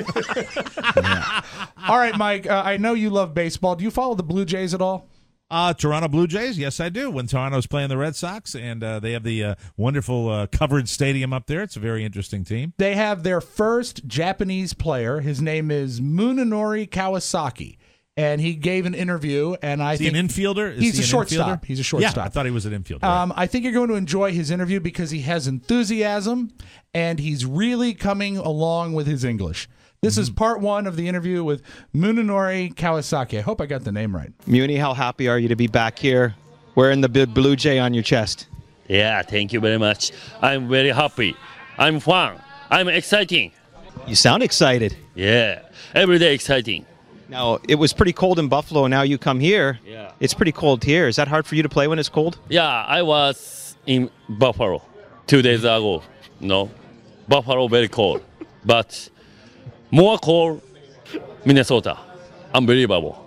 All right, Mike, uh, I know you love baseball. Do you follow the Blue Jays at all? Uh, Toronto Blue Jays, yes, I do. When Toronto's playing the Red Sox, and uh, they have the uh, wonderful uh, covered stadium up there. It's a very interesting team. They have their first Japanese player. His name is Munenori Kawasaki. And he gave an interview, and I Is he think an infielder? Is he's he a an shortstop. infielder? He's a shortstop. Yeah, I thought he was an infielder. Um, I think you're going to enjoy his interview because he has enthusiasm, and he's really coming along with his English. This is part one of the interview with Munenori Kawasaki. I hope I got the name right. Muni, how happy are you to be back here wearing the big Blue Jay on your chest? Yeah, thank you very much. I'm very happy. I'm fun. I'm exciting. You sound excited. Yeah, every day exciting. Now, it was pretty cold in Buffalo. Now you come here. Yeah. It's pretty cold here. Is that hard for you to play when it's cold? Yeah, I was in Buffalo two days ago. No, Buffalo very cold, but more cold Minnesota. Unbelievable.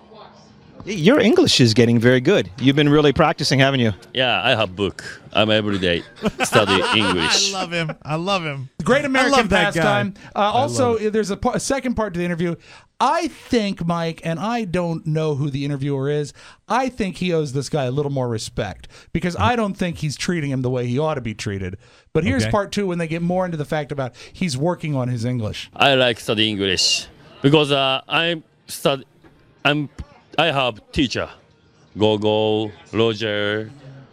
Your English is getting very good. You've been really practicing, haven't you? Yeah, I have book. I'm every day study English. I love him. I love him. Great I American love that guy. pastime. Uh, I also, love there's a, par- a second part to the interview. I think, Mike, and I don't know who the interviewer is, I think he owes this guy a little more respect because I don't think he's treating him the way he ought to be treated. But here's Okay. part two when they get more into the fact about he's working on his English. I like study English because uh, I'm stud. I'm. I have teacher, Gogo, Roger,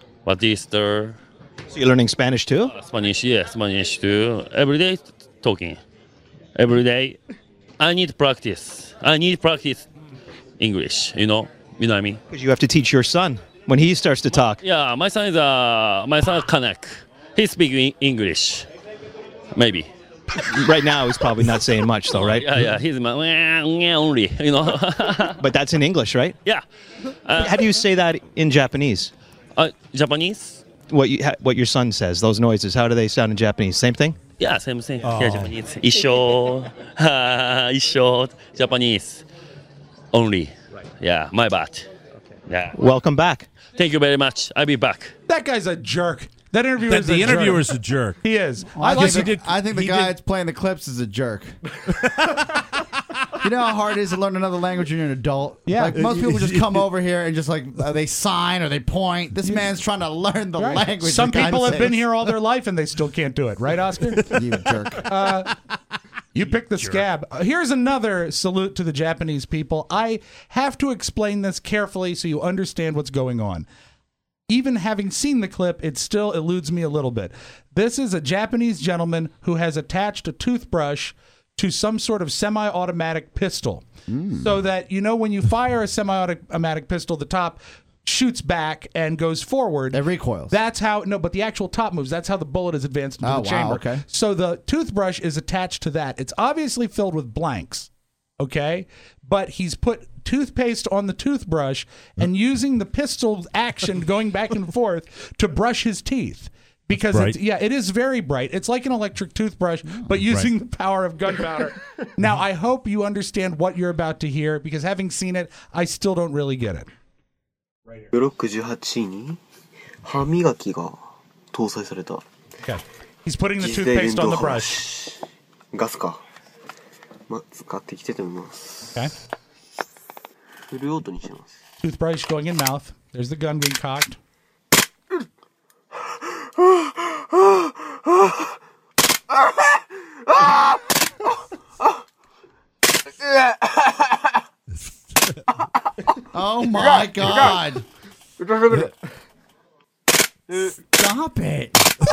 Batista. So you're learning Spanish too? Spanish, yeah, Spanish too. Every day talking. Every day. I need practice. I need practice English. You know. You know what I mean? Because you have to teach your son when he starts to talk. Yeah, my son is uh, my son is Kanak. He speaks English. Maybe. Right now, he's probably not saying much, though, right? Yeah, yeah. He's my only. You know. But that's in English, right? Yeah. Uh, How do you say that in Japanese? Uh, Japanese? What you ha- what your son says, those noises, how do they sound in Japanese? Same thing? Yeah, same thing. Oh. Yeah, Japanese. Isho, Isho, Japanese only. Right. Yeah, my bad. Yeah. Welcome back. Thank you very much. I'll be back. That guy's a jerk. That interviewer That is the a interviewer jerk. is a jerk. He is. Well, I, like think it. the, I think the he guy did- that's playing the clips is a jerk. You know how hard it is to learn another language when you're an adult? Yeah. Like, most people just come over here and just like uh, they sign or they point. This man's trying to learn the Right. language. Some for God's people have been sakes. here all their life and they still can't do it, right, Oscar? You jerk. Uh, you picked the scab. Uh, here's another salute to the Japanese people. I have to explain this carefully so you understand what's going on. Even having seen the clip, it still eludes me a little bit. This is a Japanese gentleman who has attached a toothbrush to some sort of semi-automatic pistol. So that, you know, when you fire a semi-automatic pistol, the top shoots back and goes forward. It recoils. That's how, no, but the actual top moves. That's how the bullet is advanced into Oh, the wow, chamber. okay. So the toothbrush is attached to that. It's obviously filled with blanks, okay? But he's put toothpaste on the toothbrush and using the pistol action going back and forth to brush his teeth. Because bright. it's, yeah, it is very bright. It's like an electric toothbrush, but using the power of gunpowder. Now, I hope you understand what you're about to hear, because having seen it, I still don't really get it. ブロックじゅうはちに歯磨きが搭載された Okay. He's putting the 自動 toothpaste on the 電動歯ブラ brush. シガスか、まあ、使っていきたいと思います Okay. フルオートにします Toothbrush going in mouth. There's the gun being cocked. Oh my God! Stop it!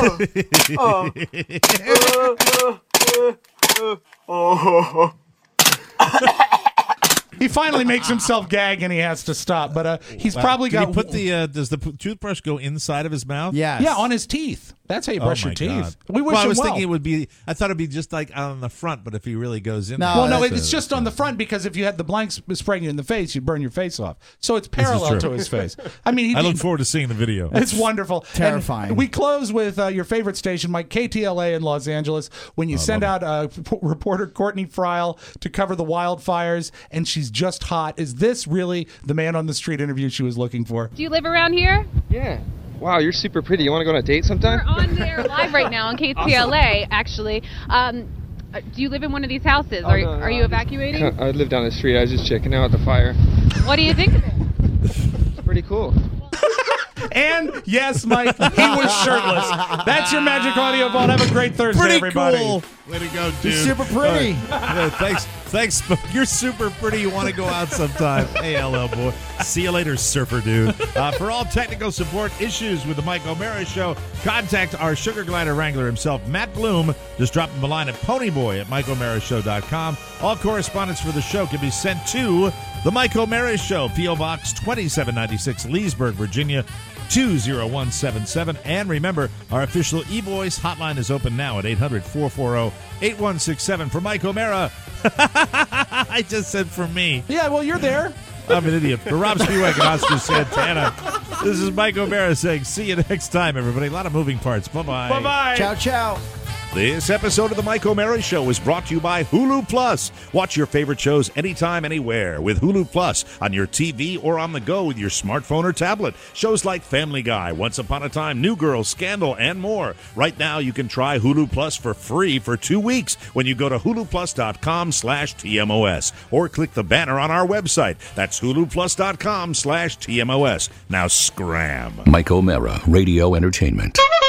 He finally makes himself gag and he has to stop, but uh, he's Wow. probably Did got. he put the uh, does the p- toothbrush go inside of his mouth? Yes. Yeah, on his teeth. That's how you brush oh your my teeth. God. We wish well, I him was well. thinking it would be. I thought it'd be just like on the front, but if he really goes in, No, Well, no, that's it's a- just on the front, because if you had the blanks spraying you in the face, you'd burn your face off. So it's is parallel true. to his face. I mean, he, I look forward to seeing the video. It's wonderful. Terrifying. And we close with uh, your favorite station, Mike, K T L A in Los Angeles, when you send out uh, p- reporter Courtney Friel to cover the wildfires, and she's just hot. Is this really the man on the street interview she was looking for? Do you live around here? Yeah. Wow, you're super pretty. You want to go on a date sometime? We're on there live right now on K T L A, actually. Um, uh, do you live in one of these houses? Oh, are, no, no, are you I'm just- evacuating? I live down the street. I was just checking out the fire. What do you think of it? It's pretty cool. And yes, Mike, he was shirtless. That's your magic audio vault. Have a great Thursday, Pretty everybody. cool. Way to go, dude. He's super pretty. All right. Yeah, thanks, thanks. Sp- You're super pretty. You want to go out sometime? Hey, L L boy. See you later, surfer dude. Uh, for all technical support issues with the Mike O'Mara Show, contact our sugar glider wrangler himself, Matt Bloom. Just drop him a line at ponyboy at mike o'mara show dot com. All correspondence for the show can be sent to the Mike O'Mara Show, P O Box twenty-seven ninety-six, Leesburg, Virginia, two oh one seven seven. And remember, our official e-voice hotline is open now at eight hundred, four four zero, eight one six seven. For Mike O'Mara, I just said for me. Yeah, well, you're there. I'm an idiot. For Rob Spiewak and Oscar Santana, this is Mike O'Mara saying see you next time, everybody. A lot of moving parts. Bye-bye. Bye-bye. Ciao, ciao. This episode of the Mike O'Mara Show is brought to you by Hulu Plus. Watch your favorite shows anytime, anywhere with Hulu Plus on your T V or on the go with your smartphone or tablet. Shows like Family Guy, Once Upon a Time, New Girl, Scandal, and more. Right now, you can try Hulu Plus for free for two weeks when you go to huluplus.com slash TMOS or click the banner on our website. That's huluplus.com slash TMOS. Now scram. Mike O'Mara, Radio Entertainment.